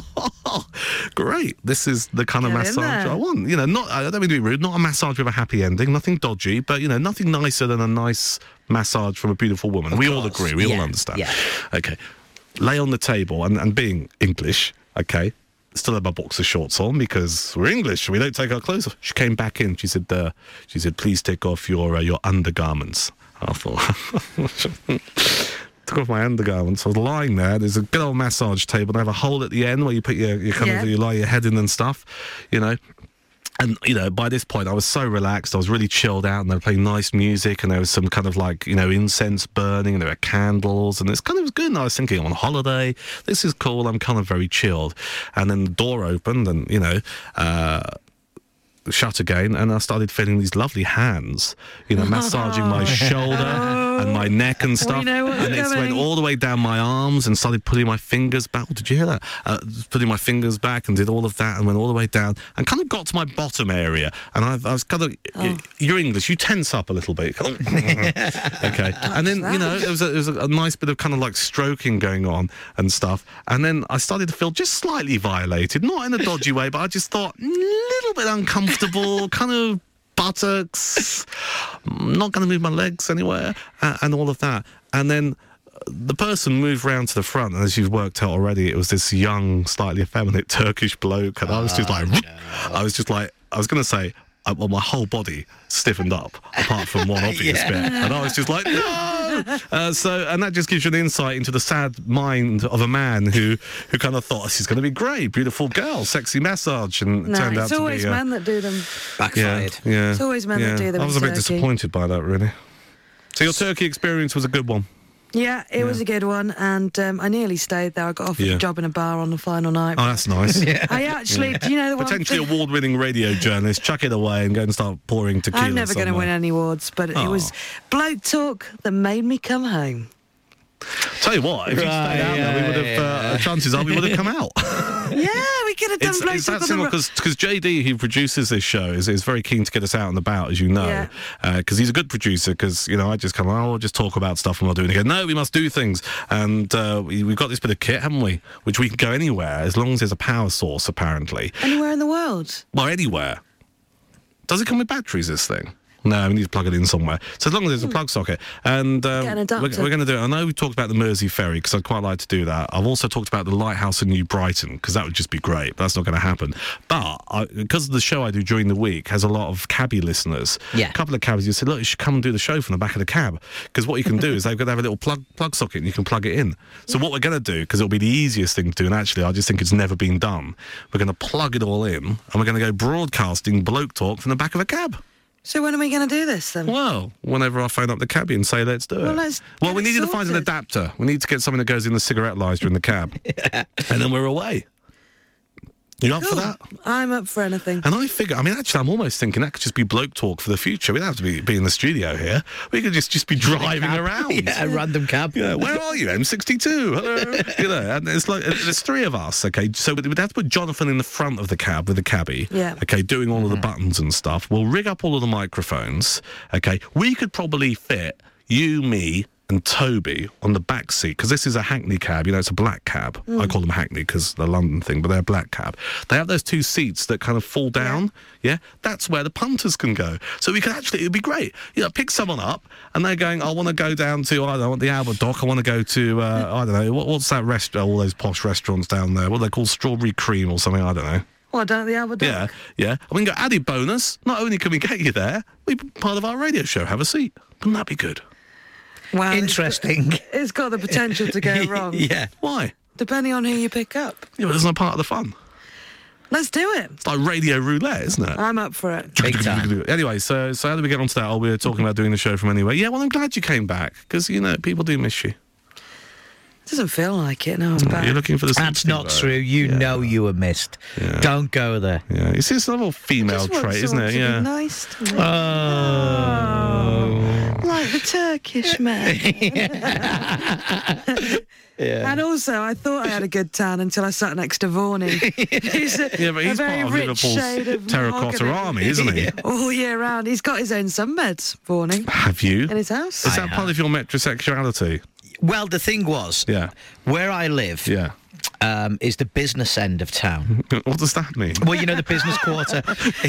great, this is the kind of massage I want. You know, I don't mean to be rude, not a massage with a happy ending, nothing dodgy, but you know, nothing nicer than a nice massage from a beautiful woman. We all agree, we all understand. Yeah. Okay. Lay on the table, and being English, okay, still had my boxer shorts on because we're English, we don't take our clothes off. She came back in, she said, please take off your undergarments. I thought, took off my undergarments. I was lying there. There's a good old massage table. They have a hole at the end where you put you lie your head in and stuff, you know. And, you know, by this point, I was so relaxed. I was really chilled out, and they were playing nice music, and there was some kind of like, you know, incense burning, and there were candles, and it was good. And I was thinking, I'm on holiday. This is cool. I'm kind of very chilled. And then the door opened, and, you know, shut again, and I started feeling these lovely hands, you know, massaging my shoulder and my neck and stuff, and it went all the way down my arms and started putting my fingers back. Oh, did you hear that? Putting my fingers back and did all of that and went all the way down and kind of got to my bottom area, and I was kind of, you're English, you tense up a little bit. Okay, and then, you know, there was a nice bit of kind of like stroking going on and stuff, and then I started to feel just slightly violated, not in a dodgy way, but I just thought, little bit uncomfortable, kind of buttocks, not going to move my legs anywhere, and all of that. And then the person moved round to the front, and as you've worked out already, it was this young, slightly effeminate Turkish bloke, and I was just like, I was going to say, well, my whole body stiffened up, apart from one obvious bit, and I was just like, no! And that just gives you an insight into the sad mind of a man who kind of thought, this is going to be great, beautiful girl, sexy massage, and it turned out to be... it's always men that do them. Backfired. Yeah. It's always men that do them. I was a bit disappointed by that, really. So your Turkey experience was a good one? Yeah, it was a good one, and I nearly stayed there. I got offered a job in a bar on the final night. Oh, that's nice. I actually, do you know the one potentially award-winning radio journalist, chuck it away and go and start pouring tequila. I'm never going to win any awards, but it was bloke talk that made me come home. Tell you what, if you stayed out there, we would have. Chances are we would have come out. Yeah, we could have done bloke It's talk that simple because JD, who produces this show, is very keen to get us out and about, as you know, because he's a good producer. Because I just come, we'll just talk about stuff and we'll do it. And he goes, no, we must do things, and we've got this bit of kit, haven't we? Which we can go anywhere as long as there's a power source, apparently. Anywhere in the world? Well, anywhere. Does it come with batteries? This thing? No, we need to plug it in somewhere. So as long as there's a plug socket. And Get an adapter. we're going to do it. I know we talked about the Mersey Ferry, because I'd quite like to do that. I've also talked about the Lighthouse in New Brighton, because that would just be great, but that's not going to happen. But because of the show I do during the week has a lot of cabbie listeners, a couple of cabbies, you said, look, you should come and do the show from the back of the cab, because what you can do is they've got to have a little plug socket and you can plug it in. So what we're going to do, because it'll be the easiest thing to do, and actually I just think it's never been done, we're going to plug it all in, and we're going to go broadcasting bloke talk from the back of a cab. So when are we going to do this then? Well, whenever I phone up the cabbie and say, let's do it. Well, we needed to find an adapter. We need to get something that goes in the cigarette lighter in the cab. And then we're away. You up for that? I'm up for anything. And I figure, actually, I'm almost thinking that could just be bloke talk for the future. We don't have to be in the studio here. We could just be driving around. A random cab. Yeah, where are you? M62. Hello. And it's like, there's three of us, okay? So we'd have to put Jonathan in the front of the cab with the cabbie, okay, doing all of the buttons and stuff. We'll rig up all of the microphones, okay? We could probably fit you, me, and Toby on the back seat, because this is a Hackney cab. It's a black cab. I call them Hackney because the London thing, but they're a black cab. They have those two seats that kind of fall down. Yeah, that's where the punters can go. So we could actually, it'd be great. Pick someone up, and they're going, I want to go down to, I don't know, the Albert Dock. I want to go to, I don't know, what's that restaurant? All those posh restaurants down there. What are they called? Strawberry Cream or something? I don't know. Well, down at the Albert Dock. Yeah. And we can go, added bonus. Not only can we get you there, we part of our radio show. Have a seat. Wouldn't that be good? Well, interesting. It's got the potential to go wrong. Yeah. Why? Depending on who you pick up. Yeah, but it's not part of the fun. Let's do it. It's like radio roulette, isn't it? I'm up for it. Big time. Anyway, so how did we get onto that? We were talking about doing the show from anywhere. Yeah, well, I'm glad you came back, because, people do miss you. Doesn't feel like it. No, I'm back. You're looking for the That's not true. You know you were missed. Yeah. Don't go there. Yeah, it's this little female trait, isn't it? Yeah. Nice to me. Oh. Like the Turkish man. Yeah. And also, I thought I had a good tan until I sat next to Vorney. But he's part of Liverpool's terracotta army, isn't he? All year round. He's got his own sunbeds, Vorney. Have you? In his house. Is that part of your metrosexuality? Well, the thing was, where I live is the business end of town. What does that mean? Well, the business quarter.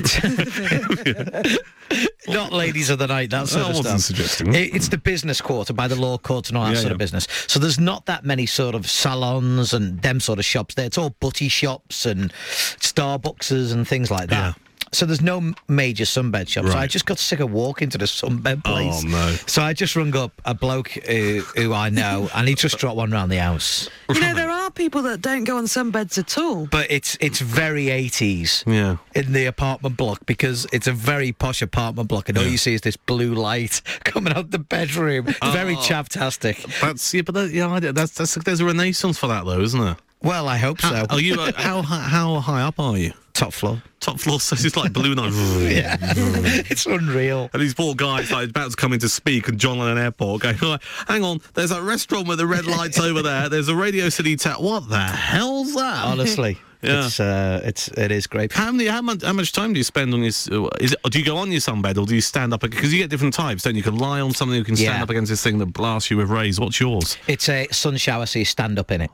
It's not ladies of the night, that sort of stuff. I wasn't suggesting. It's the business quarter by the law court and all that sort of business. So there's not that many sort of salons and them sort of shops there. It's all butty shops and Starbuckses and things like that. Yeah. So there's no major sunbed shops. Right. So I just got sick of walking to the sunbed place. Oh, no. So I just rung up a bloke who I know, and he just dropped one round the house. There are people that don't go on sunbeds at all. But it's very 80s in the apartment block, because it's a very posh apartment block, and all you see is this blue light coming out the bedroom. Very chaptastic. There's a renaissance for that, though, isn't there? Well, I hope so. Are you? How high up are you? Top floor. Top floor, so it's like balloon on. Yeah, it's unreal. And these poor guys about to come in to speak, and John Lennon Airport going, oh, hang on, there's that restaurant with the red lights over there. There's a Radio City tower. What the hell's that? Honestly. Yeah. It is great. How much time do you spend on your? Do you go on your sunbed, or do you stand up? Because you get different types, don't you? You can lie on something, you can stand up against this thing that blasts you with rays. What's yours? It's a sun shower, so you stand up in it.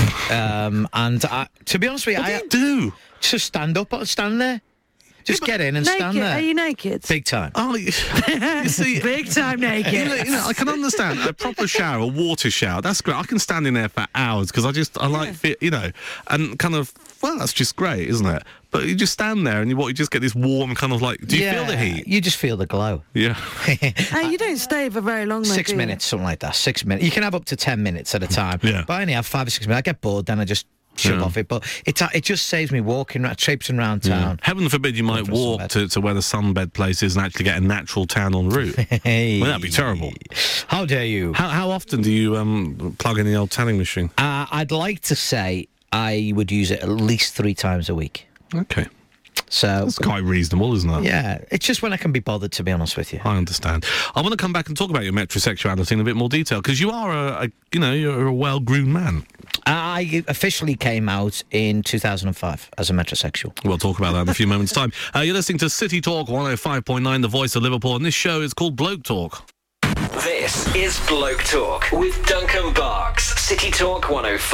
To be honest with you, what do you do? Just stand there. Just get in and stand there. Are you naked? Big time. Oh, you see, big time naked. I can understand a proper shower, a water shower. That's great. I can stand in there for hours because I like and kind of. Well, that's just great, isn't it? But you just stand there and you just get this warm kind of like. Do you feel the heat? You just feel the glow. Yeah. You don't stay for very long. 6 minutes, something like that. 6 minutes. You can have up to 10 minutes at a time. Yeah. But I only have 5 or 6 minutes. I get bored, then I just shove off it, but it just saves me walking, traipsing around town. Heaven forbid you might walk to where the sunbed place is and actually get a natural tan en route. Hey. Well, that'd be terrible. How dare you? How often do you plug in the old tanning machine? I'd like to say I would use it at least 3 times a week. Okay. So that's quite reasonable, isn't it? Yeah, it's just when I can be bothered, to be honest with you. I understand. I want to come back and talk about your metrosexuality in a bit more detail, because you are you're a well-groomed man. I officially came out in 2005 as a metrosexual. We'll talk about that in a few moments' time. You're listening to City Talk 105.9, the voice of Liverpool, and this show is called Bloke Talk. This is Bloke Talk with Duncan Barks, City Talk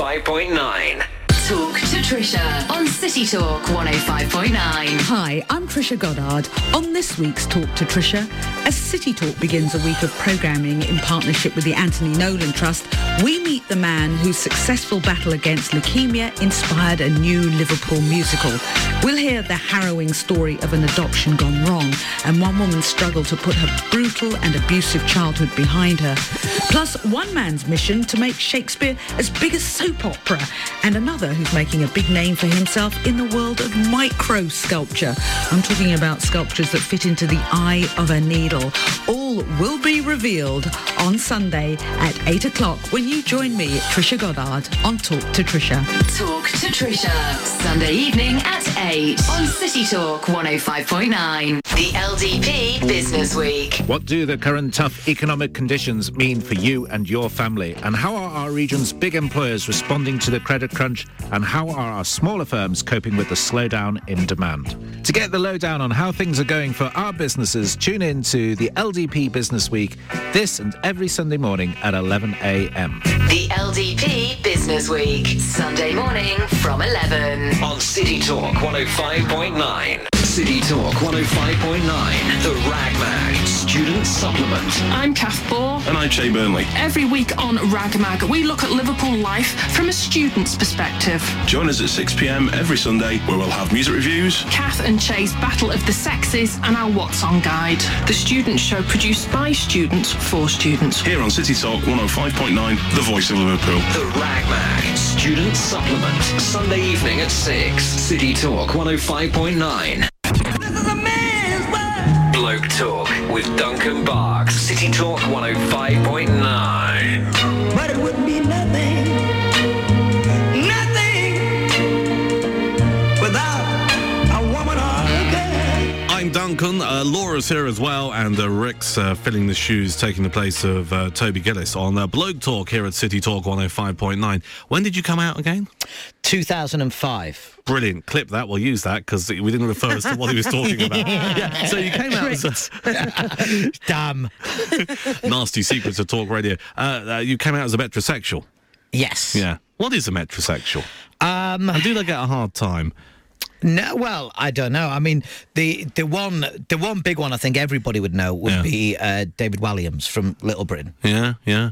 105.9. Talk to Trisha on City Talk 105.9. Hi, I'm Trisha Goddard. On this week's Talk to Trisha, as City Talk begins a week of programming in partnership with the Anthony Nolan Trust, we meet the man whose successful battle against leukemia inspired a new Liverpool musical. We'll hear the harrowing story of an adoption gone wrong and one woman's struggle to put her brutal and abusive childhood behind her. Plus, one man's mission to make Shakespeare as big as soap opera, and another who's making a big name for himself in the world of micro sculpture. I'm talking about sculptures that fit into the eye of a needle. All will be revealed on Sunday at 8 o'clock when you join me, Trisha Goddard, on Talk to Trisha. Talk to Trisha, Sunday evening at 8 on City Talk 105.9. The LDP Business Week. What do the current tough economic conditions mean for you and your family? And how are our region's big employers responding to the credit crunch? And how are our smaller firms coping with the slowdown in demand? To get the lowdown on how things are going for our businesses, tune in to the LDP Business Week this and every Sunday morning at 11 a.m. The LDP Business Week, Sunday morning from 11. On City Talk 105.9. City Talk 105.9. The Ragmag Student Supplement. I'm Kath Bohr. And I'm Jay Burnley. Every week on Ragmag, we look at Liverpool life from a student's perspective. Join us at 6 p.m. every Sunday, where we'll have music reviews, Kath and Chase Battle of the Sexes, and our What's On Guide. The student show produced by students for students. Here on City Talk 105.9, the voice of Liverpool. The Ragmag Student Supplement. Sunday evening at 6. City Talk 105.9. Bloke Talk with Duncan Barks. City Talk 105.9. But it would be nothing without a woman or a girl. I'm Duncan. Laura's here as well, and Rick's filling the shoes, taking the place of Toby Gillis on Bloke Talk here at City Talk 105.9. When did you come out again? 2005. Brilliant. Clip that. We'll use that because we didn't refer us to what he was talking about. Yeah. So you came out as Damn. Nasty secrets of talk radio. You came out as a metrosexual. Yes. Yeah. What is a metrosexual? And do they get a hard time? No, well, I don't know. I mean, the one big one I think everybody would know would be David Walliams from Little Britain. Yeah.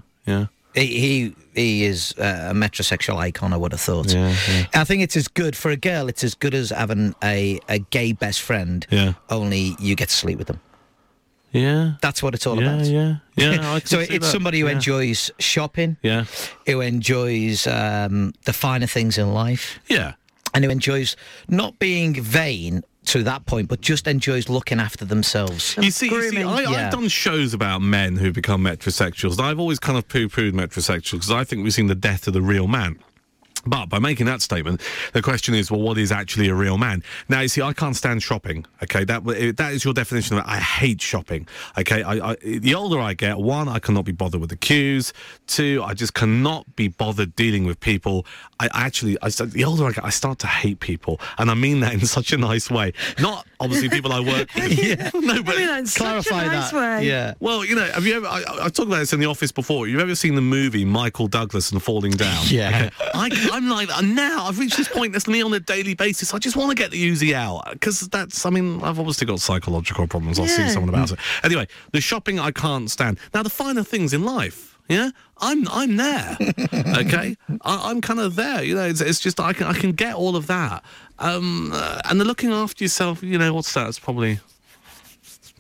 He is a metrosexual icon, I would have thought. Yeah. I think it's as good for a girl. It's as good as having a gay best friend. Yeah. Only you get to sleep with them. Yeah. That's what it's all about. Yeah. I So can see it's that. somebody who enjoys shopping. Yeah. Who enjoys the finer things in life. Yeah. And who enjoys not being vain to that point, but just enjoys looking after themselves. You see, I've done shows about men who become metrosexuals, and I've always kind of poo-pooed metrosexuals because I think we've seen the death of the real man. But by making that statement, the question is, well, what is actually a real man? Now, you see, I can't stand shopping, okay? That is your definition of it. I hate shopping, okay? The older I get, one, I cannot be bothered with the queues. Two, I just cannot be bothered dealing with people. The older I get, I start to hate people. And I mean that in such a nice way. Not, obviously, people I work with. Yeah. No, but clarify that. Way. Yeah. Well, have you ever, I talked about this in the office before. You've ever seen the movie Michael Douglas and Falling Down? Yeah. Okay? I'm like, now I've reached this point that's me on a daily basis. I just want to get the Uzi out because I've obviously got psychological problems. I'll see someone about it. Anyway, the shopping I can't stand. Now, the finer things in life, yeah, I'm there. Okay, I'm kind of there. It's just I can get all of that. And the looking after yourself, what's that? It's probably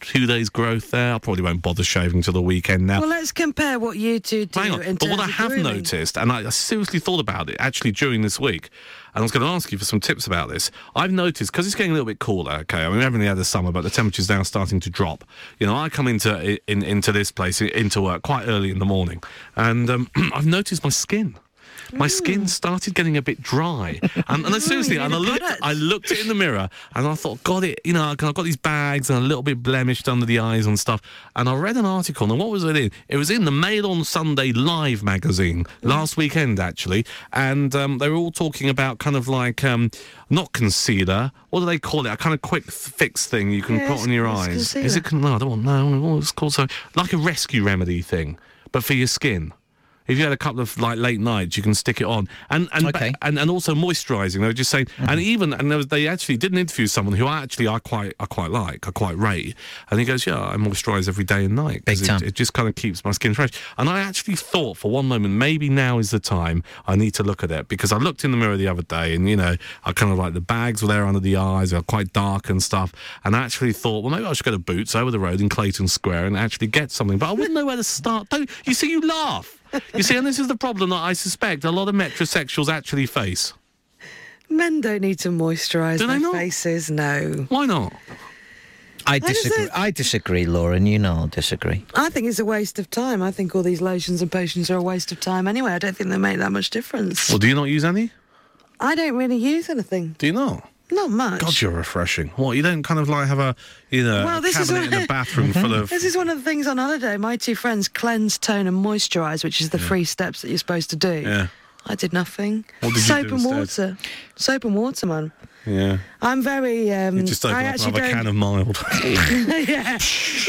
2 days growth there. I probably won't bother shaving till the weekend now. Well, let's compare what you two do. Hang on, in but what I terms of have grooming. noticed, and I seriously thought about it actually during this week, and I was going to ask you for some tips about this. I've noticed, because it's getting a little bit cooler, okay, I mean, we haven't had the summer, but the temperature's now starting to drop. You know, I come into this place, into work, quite early in the morning, and I've noticed my skin. My skin started getting a bit dry, and seriously, and I looked it in the mirror, and I thought, God, I've got these bags and a little bit blemished under the eyes and stuff. And I read an article, and what was it in? It was in the Mail on Sunday Live magazine last weekend, actually, and they were all talking about kind of like not concealer. What do they call it? A kind of quick fix thing you can put on your eyes. Concealer. Is it? No, I don't want. No, it's called something like a rescue remedy thing, but for your skin. If you had a couple of like late nights, you can stick it on, and also moisturising. They were just saying, they actually did an interview someone who I quite rate, and he goes, yeah, I moisturise every day and night because it just kind of keeps my skin fresh. And I actually thought for one moment maybe now is the time I need to look at it, because I looked in the mirror the other day and I kind of like the bags were there under the eyes, they were quite dark and stuff, and I actually thought, well, maybe I should go to Boots over the road in Clayton Square and actually get something, but I wouldn't know where to start. You laugh. You see, and this is the problem that I suspect a lot of metrosexuals actually face. Men don't need to moisturise their faces, no. Why not? I disagree, Lauren. I'll disagree. I think it's a waste of time. I think all these lotions and potions are a waste of time anyway. I don't think they make that much difference. Well, do you not use any? I don't really use anything. Do you not? Not much. God, you're refreshing. What, you don't kind of like have a cabinet in the bathroom full of... This is one of the things on holiday. My two friends cleanse, tone and moisturise, which is the 3 steps that you're supposed to do. Yeah. I did nothing. What did Soap you do and instead? water. Soap and water, man. Yeah. I'm very... you just open up another can of mild. Yeah.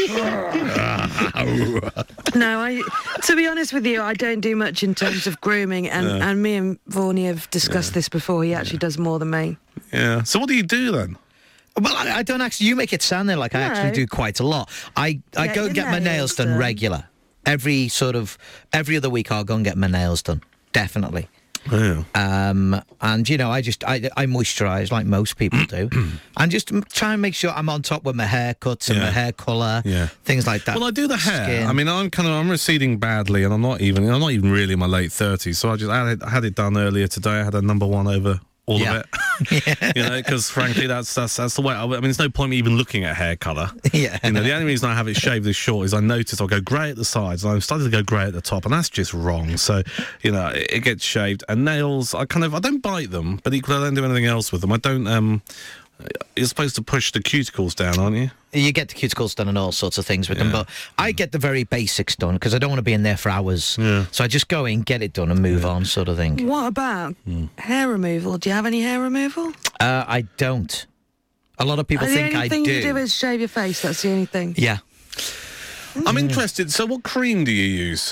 No, to be honest with you, I don't do much in terms of grooming, and me and Vorney have discussed this before. He actually does more than me. Yeah. So what do you do then? Well, I don't actually... You make it sound like I actually do quite a lot. I go and get my nails done regular. Every other week I'll go and get my nails done. Definitely. Yeah. And I moisturise like most people do, and just try and make sure I'm on top with my haircuts and my hair colour, things like that. Well, I do the hair. Skin. I mean, I'm receding badly, and I'm not even really in my late 30s. So I had it done earlier today. I had a number 1 over all of it. Because frankly, that's the way. I mean, there's no point me even looking at hair colour. Yeah. The only reason I have it shaved this short is I notice I'll go grey at the sides, and I'm starting to go grey at the top, and that's just wrong. So, it gets shaved. And nails, I don't bite them, but equally I don't do anything else with them. I don't. You're supposed to push the cuticles down, aren't you? You get the cuticles done and all sorts of things with them, but I get the very basics done because I don't want to be in there for hours. Yeah. So I just go in, get it done, and move on, sort of thing. What about hair removal? Do you have any hair removal? I don't. A lot of people think I do. The only thing you do is shave your face. That's the only thing. Yeah. I'm interested. So, what cream do you use?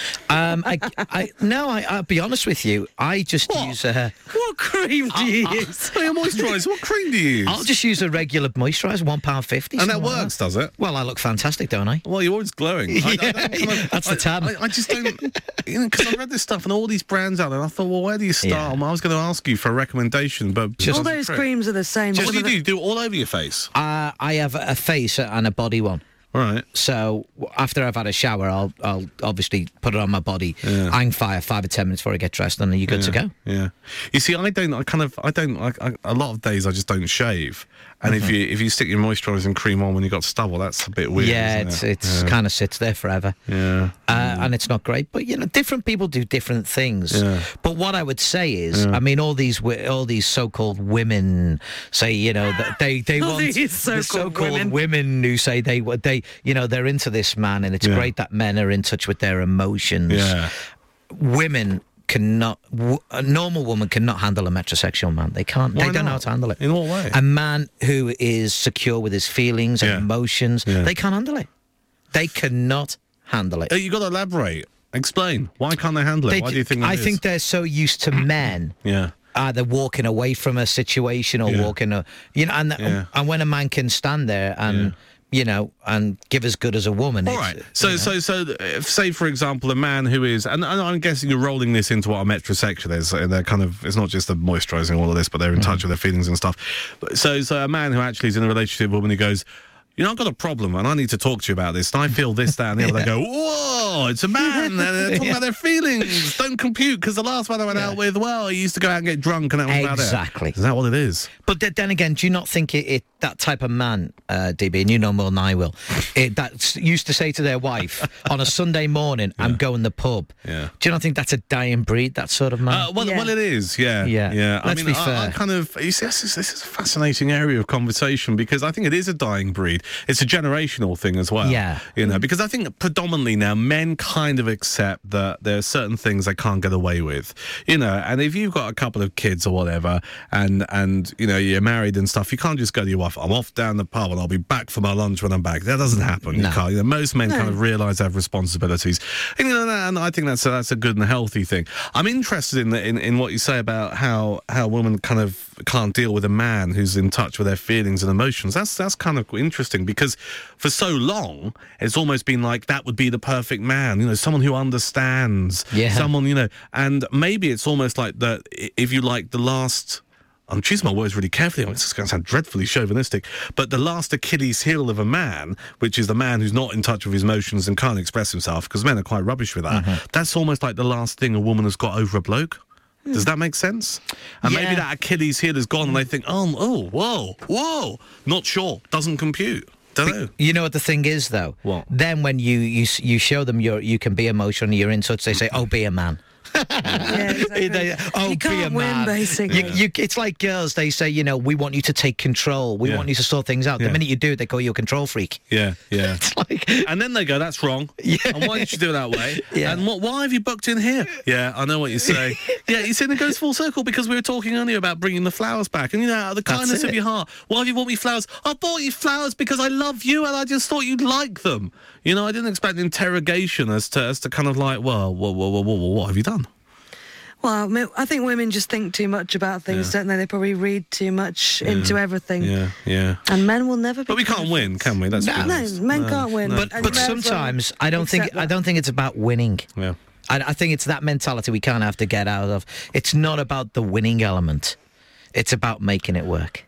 I'll be honest with you. I just use a... What cream do you use? Moisturiser. What cream do you use? I'll just use a regular moisturiser, £1.50. And that works, does it? Well, I look fantastic, don't I? Well, you're always glowing. That's the tab. I just don't... Because I read this stuff and all these brands out there, and I thought, well, where do you start? Yeah. I was going to ask you for a recommendation, but... All those creams are the same. What do you do? You do it all over your face? I have a face and a body one. Right. So after I've had a shower, I'll obviously put it on my body, hang fire 5 or 10 minutes before I get dressed, and then you're good to go. Yeah. You see, a lot of days I just don't shave. And if you stick your moisturising cream on when you've got stubble, that's a bit weird. Yeah, it's kind of sits there forever. Yeah. And it's not great. But different people do different things. Yeah. But what I would say is, I mean, all these so-called women say, that they want these so-called women who say they're into this man, and it's great that men are in touch with their emotions. Yeah. Women cannot. A normal woman cannot handle a metrosexual man. They can't. Why they don't not? know how to handle it. In what way? A man who is secure with his feelings and emotions, they can't handle it. They cannot handle it. You got to elaborate. Explain. Why can't they handle it? Why do you think that I is? think they're so used to men. Either walking away from a situation or walking and when a man can stand there and and give as good as a woman. All right. So say for example a man who is, and I'm guessing you're rolling this into what a metrosexual is. They're kind of, it's not just the moisturising all of this, but they're in touch with their feelings and stuff. So a man who actually is in a relationship with a woman who goes, You know, I've got a problem, and I need to talk to you about this. And I feel this, that, and the other. They go, whoa, it's a man. They're talking about their feelings. Don't compute, because the last one I went out with, well, he used to go out and get drunk, and that was about it. Exactly. Is that what it is? But then again, do you not think that type of man, DB, and you know more than I will, that used to say to their wife on a Sunday morning, I'm going to the pub. Yeah. Do you not think that's a dying breed, that sort of man? Well, it is, yeah. Let's be fair. I kind of, you see, this is a fascinating area of conversation, because I think it is a dying breed. It's a generational thing as well. Yeah. You know, because I think predominantly now men kind of accept that there are certain things they can't get away with. You know, and if you've got a couple of kids or whatever, and you know, you're married and stuff, you can't just go to your wife, I'm off down the pub and I'll be back for my lunch when I'm back. That doesn't happen. No. You can't. You know, most men kind of realise they have responsibilities. And, you know, and I think that's a good and healthy thing. I'm interested in what you say about how women kind of can't deal with a man who's in touch with their feelings and emotions. That's kind of interesting, because for so long it's almost been like that would be the perfect man, you know, someone who understands, someone, you know, and maybe it's almost like that, if you like, the last, I'm choosing my words really carefully, it's just going to sound dreadfully chauvinistic, but the last Achilles heel of a man, which is the man who's not in touch with his emotions and can't express himself, because men are quite rubbish with that, that's almost like the last thing a woman has got over a bloke. Does that make sense? And maybe that Achilles heel is gone and they think, oh, whoa, not sure, doesn't compute. Don't know. You know what the thing is, though? What? Then when you show them you can be emotional, you're in touch, they say, oh, be a man. Exactly. You can't win, basically. It's like girls, they say, you know, we want you to take control. We want you to sort things out. The minute you do it, they call you a control freak. Yeah. It's like... And then they go, that's wrong. Yeah. And why did you do it that way? Yeah. And why have you booked in here? Yeah, I know what you say. Yeah, you see, it goes full circle, because we were talking earlier about bringing the flowers back. And, you know, out of the kindness of your heart, why have you bought me flowers? I bought you flowers because I love you and I just thought you'd like them. You know, I didn't expect interrogation as to kind of like, well, what have you done? Well, I think women just think too much about things, don't they? They probably read too much into everything. Yeah. And men will never be. But we can't win, can we? That's men can't win. No. But sometimes I don't think it's about winning. Yeah. I think it's that mentality we kind of have to get out of. It's not about the winning element. It's about making it work.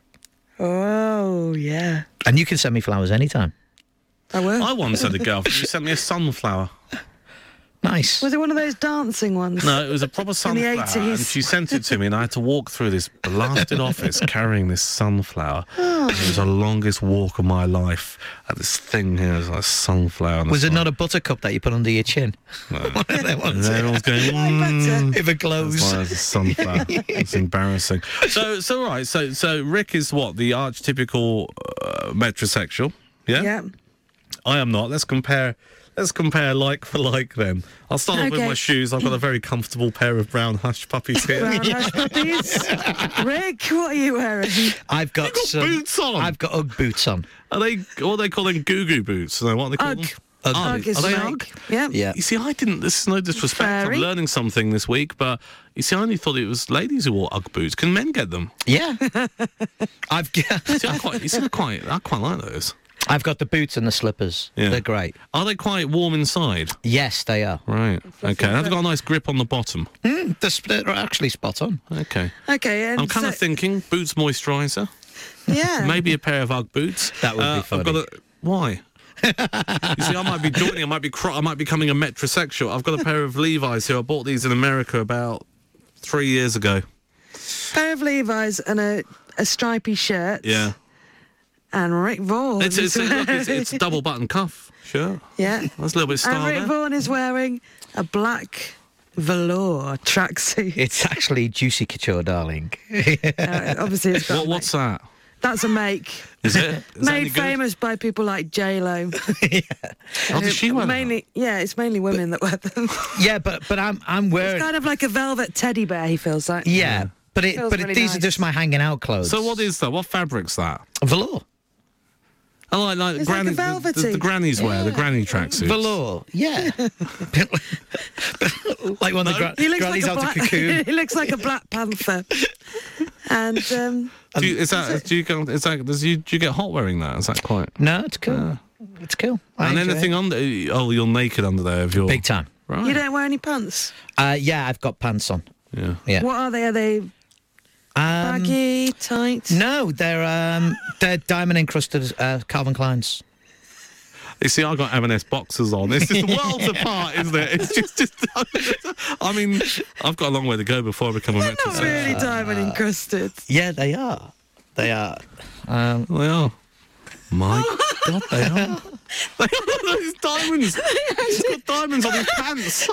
Oh, yeah. And you can send me flowers anytime. I will. I once had a girlfriend who sent me a sunflower. Nice. Was it one of those dancing ones? No, it was a proper sunflower. In the 80s. And she sent it to me, and I had to walk through this blasted office carrying this sunflower. Oh. It was the longest walk of my life. And this thing here was like a sunflower. Was it not a buttercup that you put under your chin? No. And everyone's going, if it glows. It's a sunflower. It's embarrassing. So right. So Rick is what? The archetypical metrosexual. Yeah? Yeah. I am not. Let's compare like for like then. I'll start off with my shoes. I've got a very comfortable pair of brown hush puppies here. Brown hush puppies. Rick, what are you wearing? I've got boots on. I've got Ugg boots on. Are they? What are they calling Goo boots? No, what are they called? Ugg. Ugg is Are they Ugg? Ugg? Yeah. You see, I didn't. This is no disrespect. Furry. I'm learning something this week, but you see, I only thought it was ladies who wore Ugg boots. Can men get them? Yeah. I quite like those. I've got the boots and the slippers. Yeah. They're great. Are they quite warm inside? Yes, they are. Right. Okay. Have they got a nice grip on the bottom? They're actually spot on. Okay. Okay. And I'm kind of thinking boots moisturiser. Yeah. Maybe a pair of Ugg boots. That would be funny. Why? You see, I might be joining. I might be becoming a metrosexual. I've got a pair of Levi's here. I bought these in America about 3 years ago. Pair of Levi's and a stripy shirt. Yeah. And Rick Vaughan. It's a double button cuff shirt. Yeah. That's a little bit style And Rick there. Vaughan is wearing a black velour tracksuit. It's actually Juicy Couture, darling. Obviously, it's got What's that? That's a make. Is it? Is that any Made good? famous by people like J-Lo. Oh, does she wear mainly, yeah, it's mainly women that wear them. Yeah, but I'm wearing... It's kind of like a velvet teddy bear, he feels like. Yeah, but Feels really these nice. are just my hanging out clothes. So what is that? What fabric's that? Velour. I like It's granny, like a velvety. the grannies wear, the granny tracksuits. Velour, yeah. Like one of the He looks grannies like out of cocoon. He looks like a Black Panther. And Do you get hot wearing that? Is that quite? No, it's cool. It's cool. And anything under? Oh, you're naked under there if you're Big time. Right. you don't wear any pants. Yeah, I've got pants on. Yeah. Yeah. What are they? Are they Baggy, tight? No, they're diamond encrusted Calvin Kleins. You see, I got M&S boxers on. It's just worlds apart, isn't it? It's just. I mean, I've got a long way to go before I become a They're not really diamond encrusted. Yeah, they are. They are. They are. My God, they are. Those diamonds. He's got diamonds on his pants.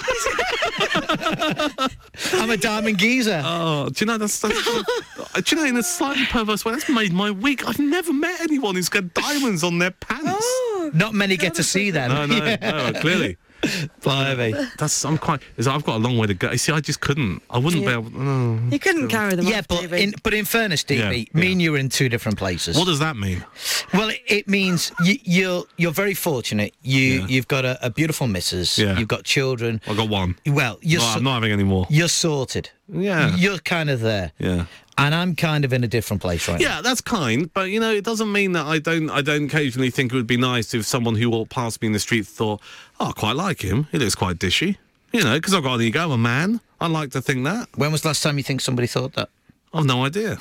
I'm a diamond geezer. Oh, do you know that's do you know, in a slightly perverse way, that's made my week. I've never met anyone who's got diamonds on their pants. Oh, not many get to see them. No, clearly. Blimey. I've got a long way to go. You see, I just couldn't. I wouldn't be able. You couldn't carry them. Yeah, off but TV. in fairness, Stevie, me and you are in two different places. What does that mean? Well, it means you're very fortunate. You've got a beautiful missus. Yeah. You've got children. I've got one. Well, I'm not having any more. You're sorted. Yeah. You're kind of there. Yeah. And I'm kind of in a different place right now. Yeah, that's kind, but, you know, it doesn't mean that I don't occasionally think it would be nice if someone who walked past me in the street thought, oh, I quite like him. He looks quite dishy. You know, because I've got an ego, I'm a man. I like to think that. When was the last time you think somebody thought that? I've no idea.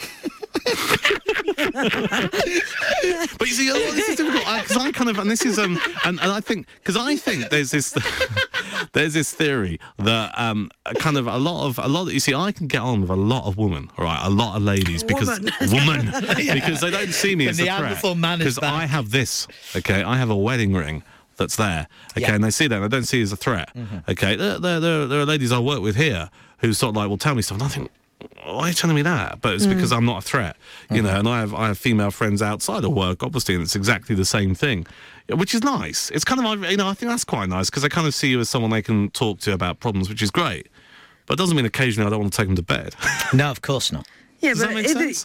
But you see, this is difficult because I kind of, and this is and I think there's this there's this theory that kind of a lot of you see, I can get on with a lot of women, all right, a lot of ladies because because they don't see me as a threat. Because I have this, okay, I have a wedding ring that's there, okay, and they see that and I don't see it as a threat, okay. There are ladies I work with here who sort of like will tell me stuff, and I think, why are you telling me that? But it's because I'm not a threat, you know, and I have female friends outside of work, obviously, and it's exactly the same thing, which is nice. It's kind of, you know, I think that's quite nice because they kind of see you as someone they can talk to about problems, which is great. But it doesn't mean occasionally I don't want to take them to bed. No, of course not. Yeah, Does but that make sense?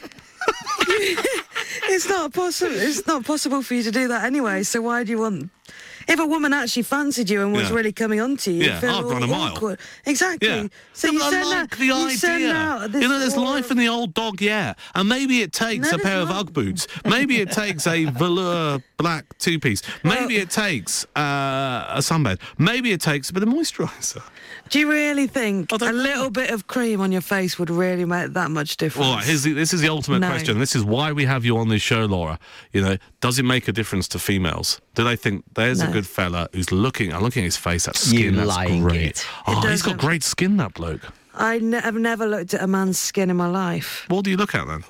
It's not possible. It's not possible for you to do that anyway. So why do you want? If a woman actually fancied you and was really coming on to you, you'd feel I'd run a mile. awkward. Exactly. Yeah. So Yeah, you but send I like out the idea. this You know, there's aura life in the old dog, yeah. And maybe it takes a pair of Ugg boots. Maybe it takes a velour black two-piece. Maybe it takes a sunbed. Maybe it takes a bit of moisturiser. Do you really think a little bit of cream on your face would really make that much difference? All right, this is the ultimate No. question. This is why we have you on this show, Laura. You know, does it make a difference to females? Do they think there's a No. good fella who's looking at his face, that skin, that's lying great. git. Oh, he's got great skin, that bloke. I've never looked at a man's skin in my life. What do you look at then?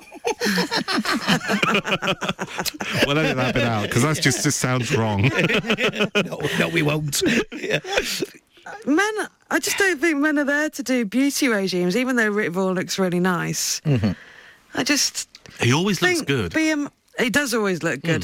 Well, edit that bit out because that just sounds wrong. No, we won't. Men, I just don't think men are there to do beauty regimes, even though Rick Vaughan looks really nice. I just He always think looks good. He does always look good.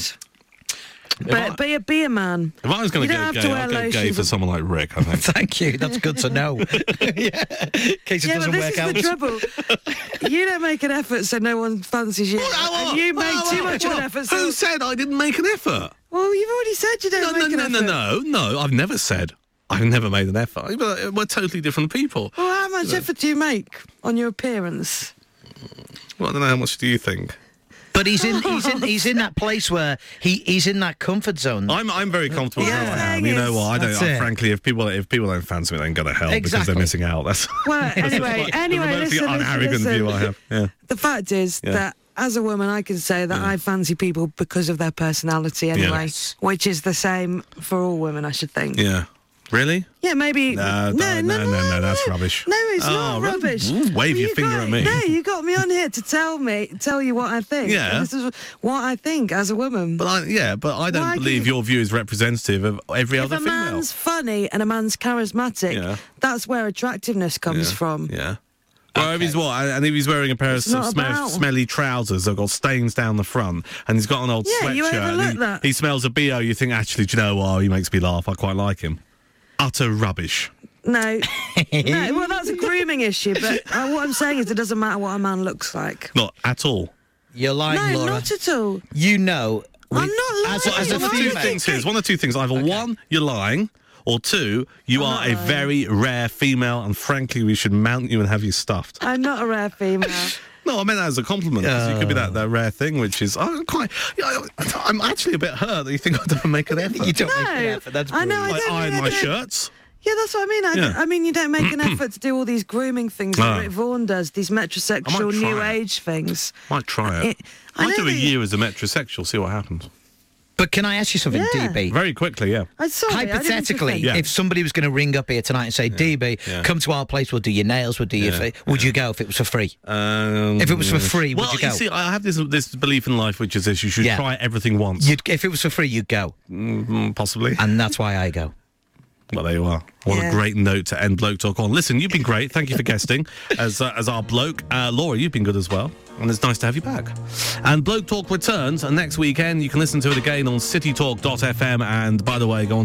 But be a man. If I was going You to don't go have to gay, wear I'd go gay lotions for someone like Rick, I think. Thank you. That's good to know. Yeah. In case it Yeah, doesn't but work this out. is the trouble. You don't make an effort so no one fancies you. And you make too much of an effort. Who said I didn't make an effort? Well, you've already said you don't make an effort. No, I've never said. I've never made an effort. We're totally different people. Well, how much effort do you make on your appearance? Well, I don't know, how much do you think? But he's in that place where he's in that comfort zone. I'm very comfortable with how I am. thing You know is- what? That's it. Frankly, if people don't fancy me, they can go to hell because Exactly. they're missing out. That's Well, anyway, the remotely unarrogant view I have. Yeah. The fact is that as a woman, I can say that I fancy people because of their personality anyway, Yes. which is the same for all women, I should think. Yeah. Really? Yeah, maybe. No, that's rubbish. No, it's not really? rubbish. Ooh, wave your finger at me. No, you got me on here to tell you what I think. Yeah. And this is what I think as a woman. But I don't Why believe can- your view is representative of every If other a female. man's funny and a man's charismatic, that's where attractiveness comes from. Yeah. Well, if he's and if he's wearing a pair of not about- smelly trousers that got stains down the front, and he's got an old Yeah, you sweatshirt, overlook and that. he smells a BO, you think, actually, do you know what? He makes me laugh. I quite like him. Utter rubbish. No, well, that's a grooming issue, but what I'm saying is it doesn't matter what a man looks like. Not at all. You're lying, No, Laura. not at all. You know. I'm not lying. As a One of two female. things here. One of two things. Either one, you're lying, or two, you are a very rare female, and frankly, we should mount you and have you stuffed. I'm not a rare female. No, I meant that as a compliment, because you could be that rare thing, which is, I'm actually a bit hurt that you think I don't make an effort. You don't make an effort. That's I know. brilliant. I iron my shirts. Yeah, that's what I mean. I mean, you don't make an effort to do all these grooming things that Rick Vaughan does, these metrosexual new age things. Might try it. I do a year as a metrosexual, see what happens. But can I ask you something, DB? Very quickly, yeah. Hypothetically, if somebody was going to ring up here tonight and say, DB, come to our place, we'll do your nails, we'll do your feet, would you go if it was for free? If it was for free, would you go? You see, I have this belief in life, which is this: you should try everything once. If it was for free, you'd go. Possibly. And that's why I go. Well, there you are. What a great note to end Bloke Talk on. Listen, you've been great. Thank you for guesting as our bloke. Laura, you've been good as well. And it's nice to have you back. And Bloke Talk returns next weekend. You can listen to it again on citytalk.fm. And by the way, go on